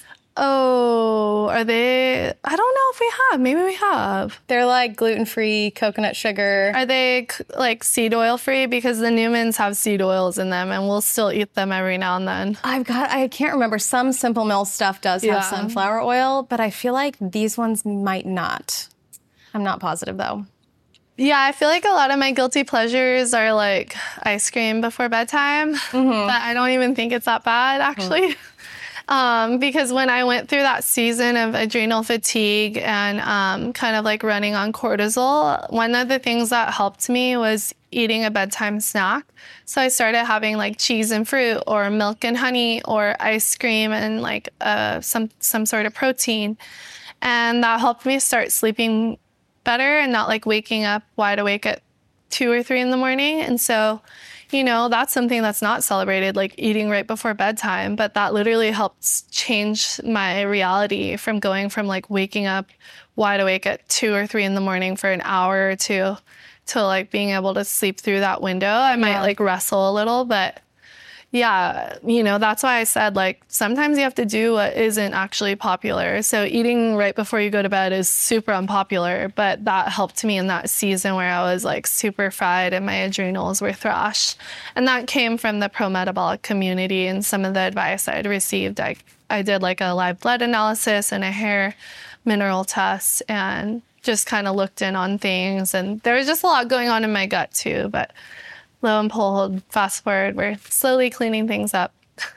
Oh, are they? I don't know if we have. Maybe we have. They're like gluten-free, coconut sugar. Are they like seed oil free? Because the Newmans have seed oils in them and we'll still eat them every now and then. I've got, I can't remember. Some Simple Mills stuff does have yeah. sunflower oil, but I feel like these ones might not. I'm not positive though. Yeah, I feel like a lot of my guilty pleasures are like ice cream before bedtime, mm-hmm. but I don't even think it's that bad actually. Mm. um, because when I went through that season of adrenal fatigue and um, kind of like running on cortisol, one of the things that helped me was eating a bedtime snack. So I started having like cheese and fruit or milk and honey or ice cream and like uh, some, some sort of protein. And that helped me start sleeping better and not like waking up wide awake at two or three in the morning. And so, you know, that's something that's not celebrated, like eating right before bedtime, but that literally helps change my reality from going from like waking up wide awake at two or three in the morning for an hour or two to like being able to sleep through that window. I might yeah. like wrestle a little, but yeah, you know, that's why I said, like, sometimes you have to do what isn't actually popular. So eating right before you go to bed is super unpopular, but that helped me in that season where I was, like, super fried and my adrenals were thrashed. And that came from the pro-metabolic community and some of the advice I'd received. I, I did, like, a live blood analysis and a hair mineral test and just kind of looked in on things. And there was just a lot going on in my gut, too, but lo and behold, fast forward, we're slowly cleaning things up.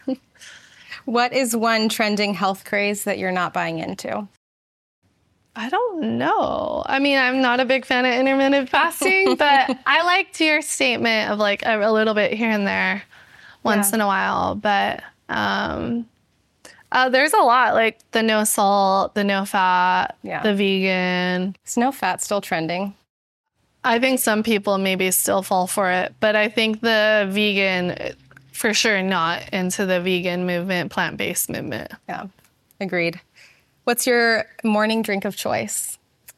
What is one trending health craze that you're not buying into? I don't know. I mean, I'm not a big fan of intermittent fasting, but I liked your statement of like a, a little bit here and there once yeah. in a while. But um, uh, there's a lot, like the no salt, the no fat, yeah. the vegan. Is no fat still trending? I think some people maybe still fall for it, but I think the vegan, for sure not into the vegan movement, plant-based movement. Yeah, agreed. What's your morning drink of choice?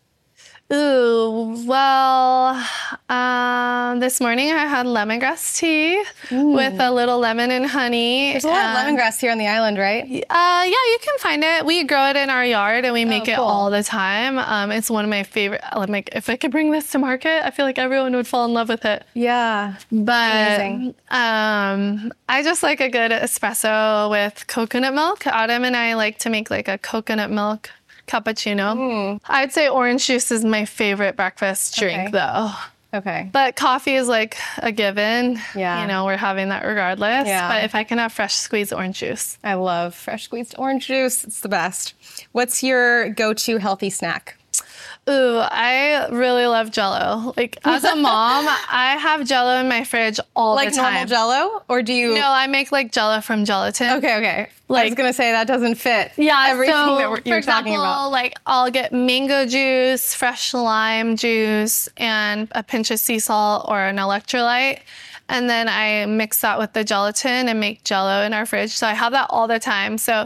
Ooh, well, um, this morning I had lemongrass tea mm. with a little lemon and honey. There's a lot of lemongrass here on the island, right? Uh, yeah, you can find it. We grow it in our yard and we make oh, cool. it all the time. Um, it's one of my favorite. Like, if I could bring this to market, I feel like everyone would fall in love with it. Yeah, but um, I just like a good espresso with coconut milk. Adam and I like to make like a coconut milk cappuccino. Mm. I'd say orange juice is my favorite breakfast drink, okay. though. Okay. But coffee is like a given. Yeah. You know, we're having that regardless. Yeah. But if I can have fresh squeezed orange juice. I love fresh squeezed orange juice. It's the best. What's your go-to healthy snack? Ooh, I really love Jell-O. Like, as a mom, I have Jell-O in my fridge all like the time. Like normal Jell-O? Or do you... No, I make, like, Jell-O from gelatin. Okay, okay. Like, I was going to say that doesn't fit yeah, everything so, that we're, you're for example, talking about. Like, I'll get mango juice, fresh lime juice, and a pinch of sea salt or an electrolyte. And then I mix that with the gelatin and make Jell-O in our fridge. So I have that all the time. So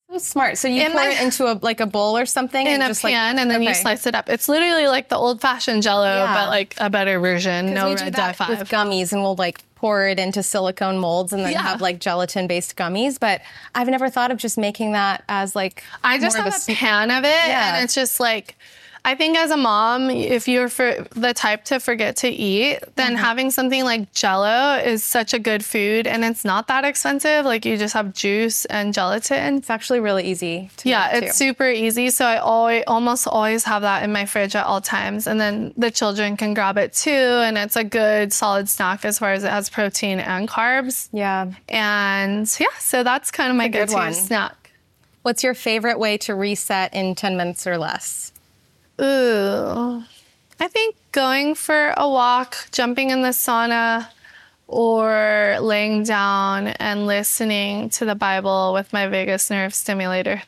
So smart. So you In pour my- it into a like a bowl or something? In and a just pan, like, and then okay. you slice it up. It's literally like the old-fashioned Jell-O, Yeah. but like a better version. No we do red that dye with five. gummies, and we'll like pour it into silicone molds and then Yeah. have like gelatin-based gummies. But I've never thought of just making that as like I just more have of a, a pan of it, Yeah. and it's just like, I think as a mom, if you're for the type to forget to eat, then Mm-hmm. having something like Jell-O is such a good food, and it's not that expensive. Like you just have juice and gelatin. It's actually really easy to Yeah, make, it's too. super easy. So I always, almost always have that in my fridge at all times, and then the children can grab it too, and it's a good solid snack as far as it has protein and carbs. Yeah. And yeah, so that's kind of my a good go-to one. snack. What's your favorite way to reset in ten minutes or less? Ooh, I think going for a walk, jumping in the sauna, or laying down and listening to the Bible with my vagus nerve stimulator.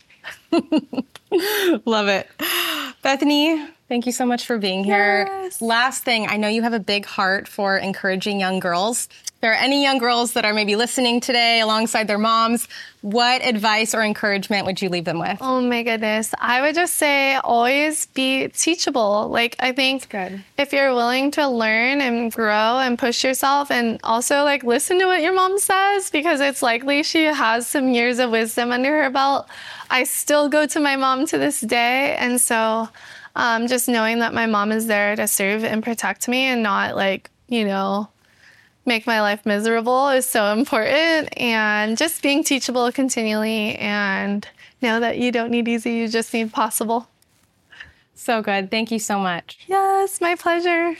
Love it. Bethany, thank you so much for being here. Yes. Last thing, I know you have a big heart for encouraging young girls. If there are any young girls that are maybe listening today alongside their moms, what advice or encouragement would you leave them with? Oh my goodness. I would just say always be teachable. Like, I think good. if you're willing to learn and grow and push yourself, and also like listen to what your mom says, because it's likely she has some years of wisdom under her belt. I still go to my mom to this day. And so um, just knowing that my mom is there to serve and protect me and not like, you know, make my life miserable is so important. And just being teachable continually, and know that you don't need easy, you just need possible. So good. Thank you so much. Yes, my pleasure.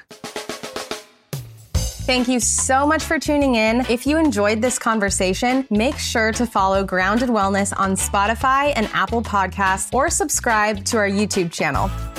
Thank you so much for tuning in. If you enjoyed this conversation, make sure to follow Grounded Wellness on Spotify and Apple Podcasts, or subscribe to our YouTube channel.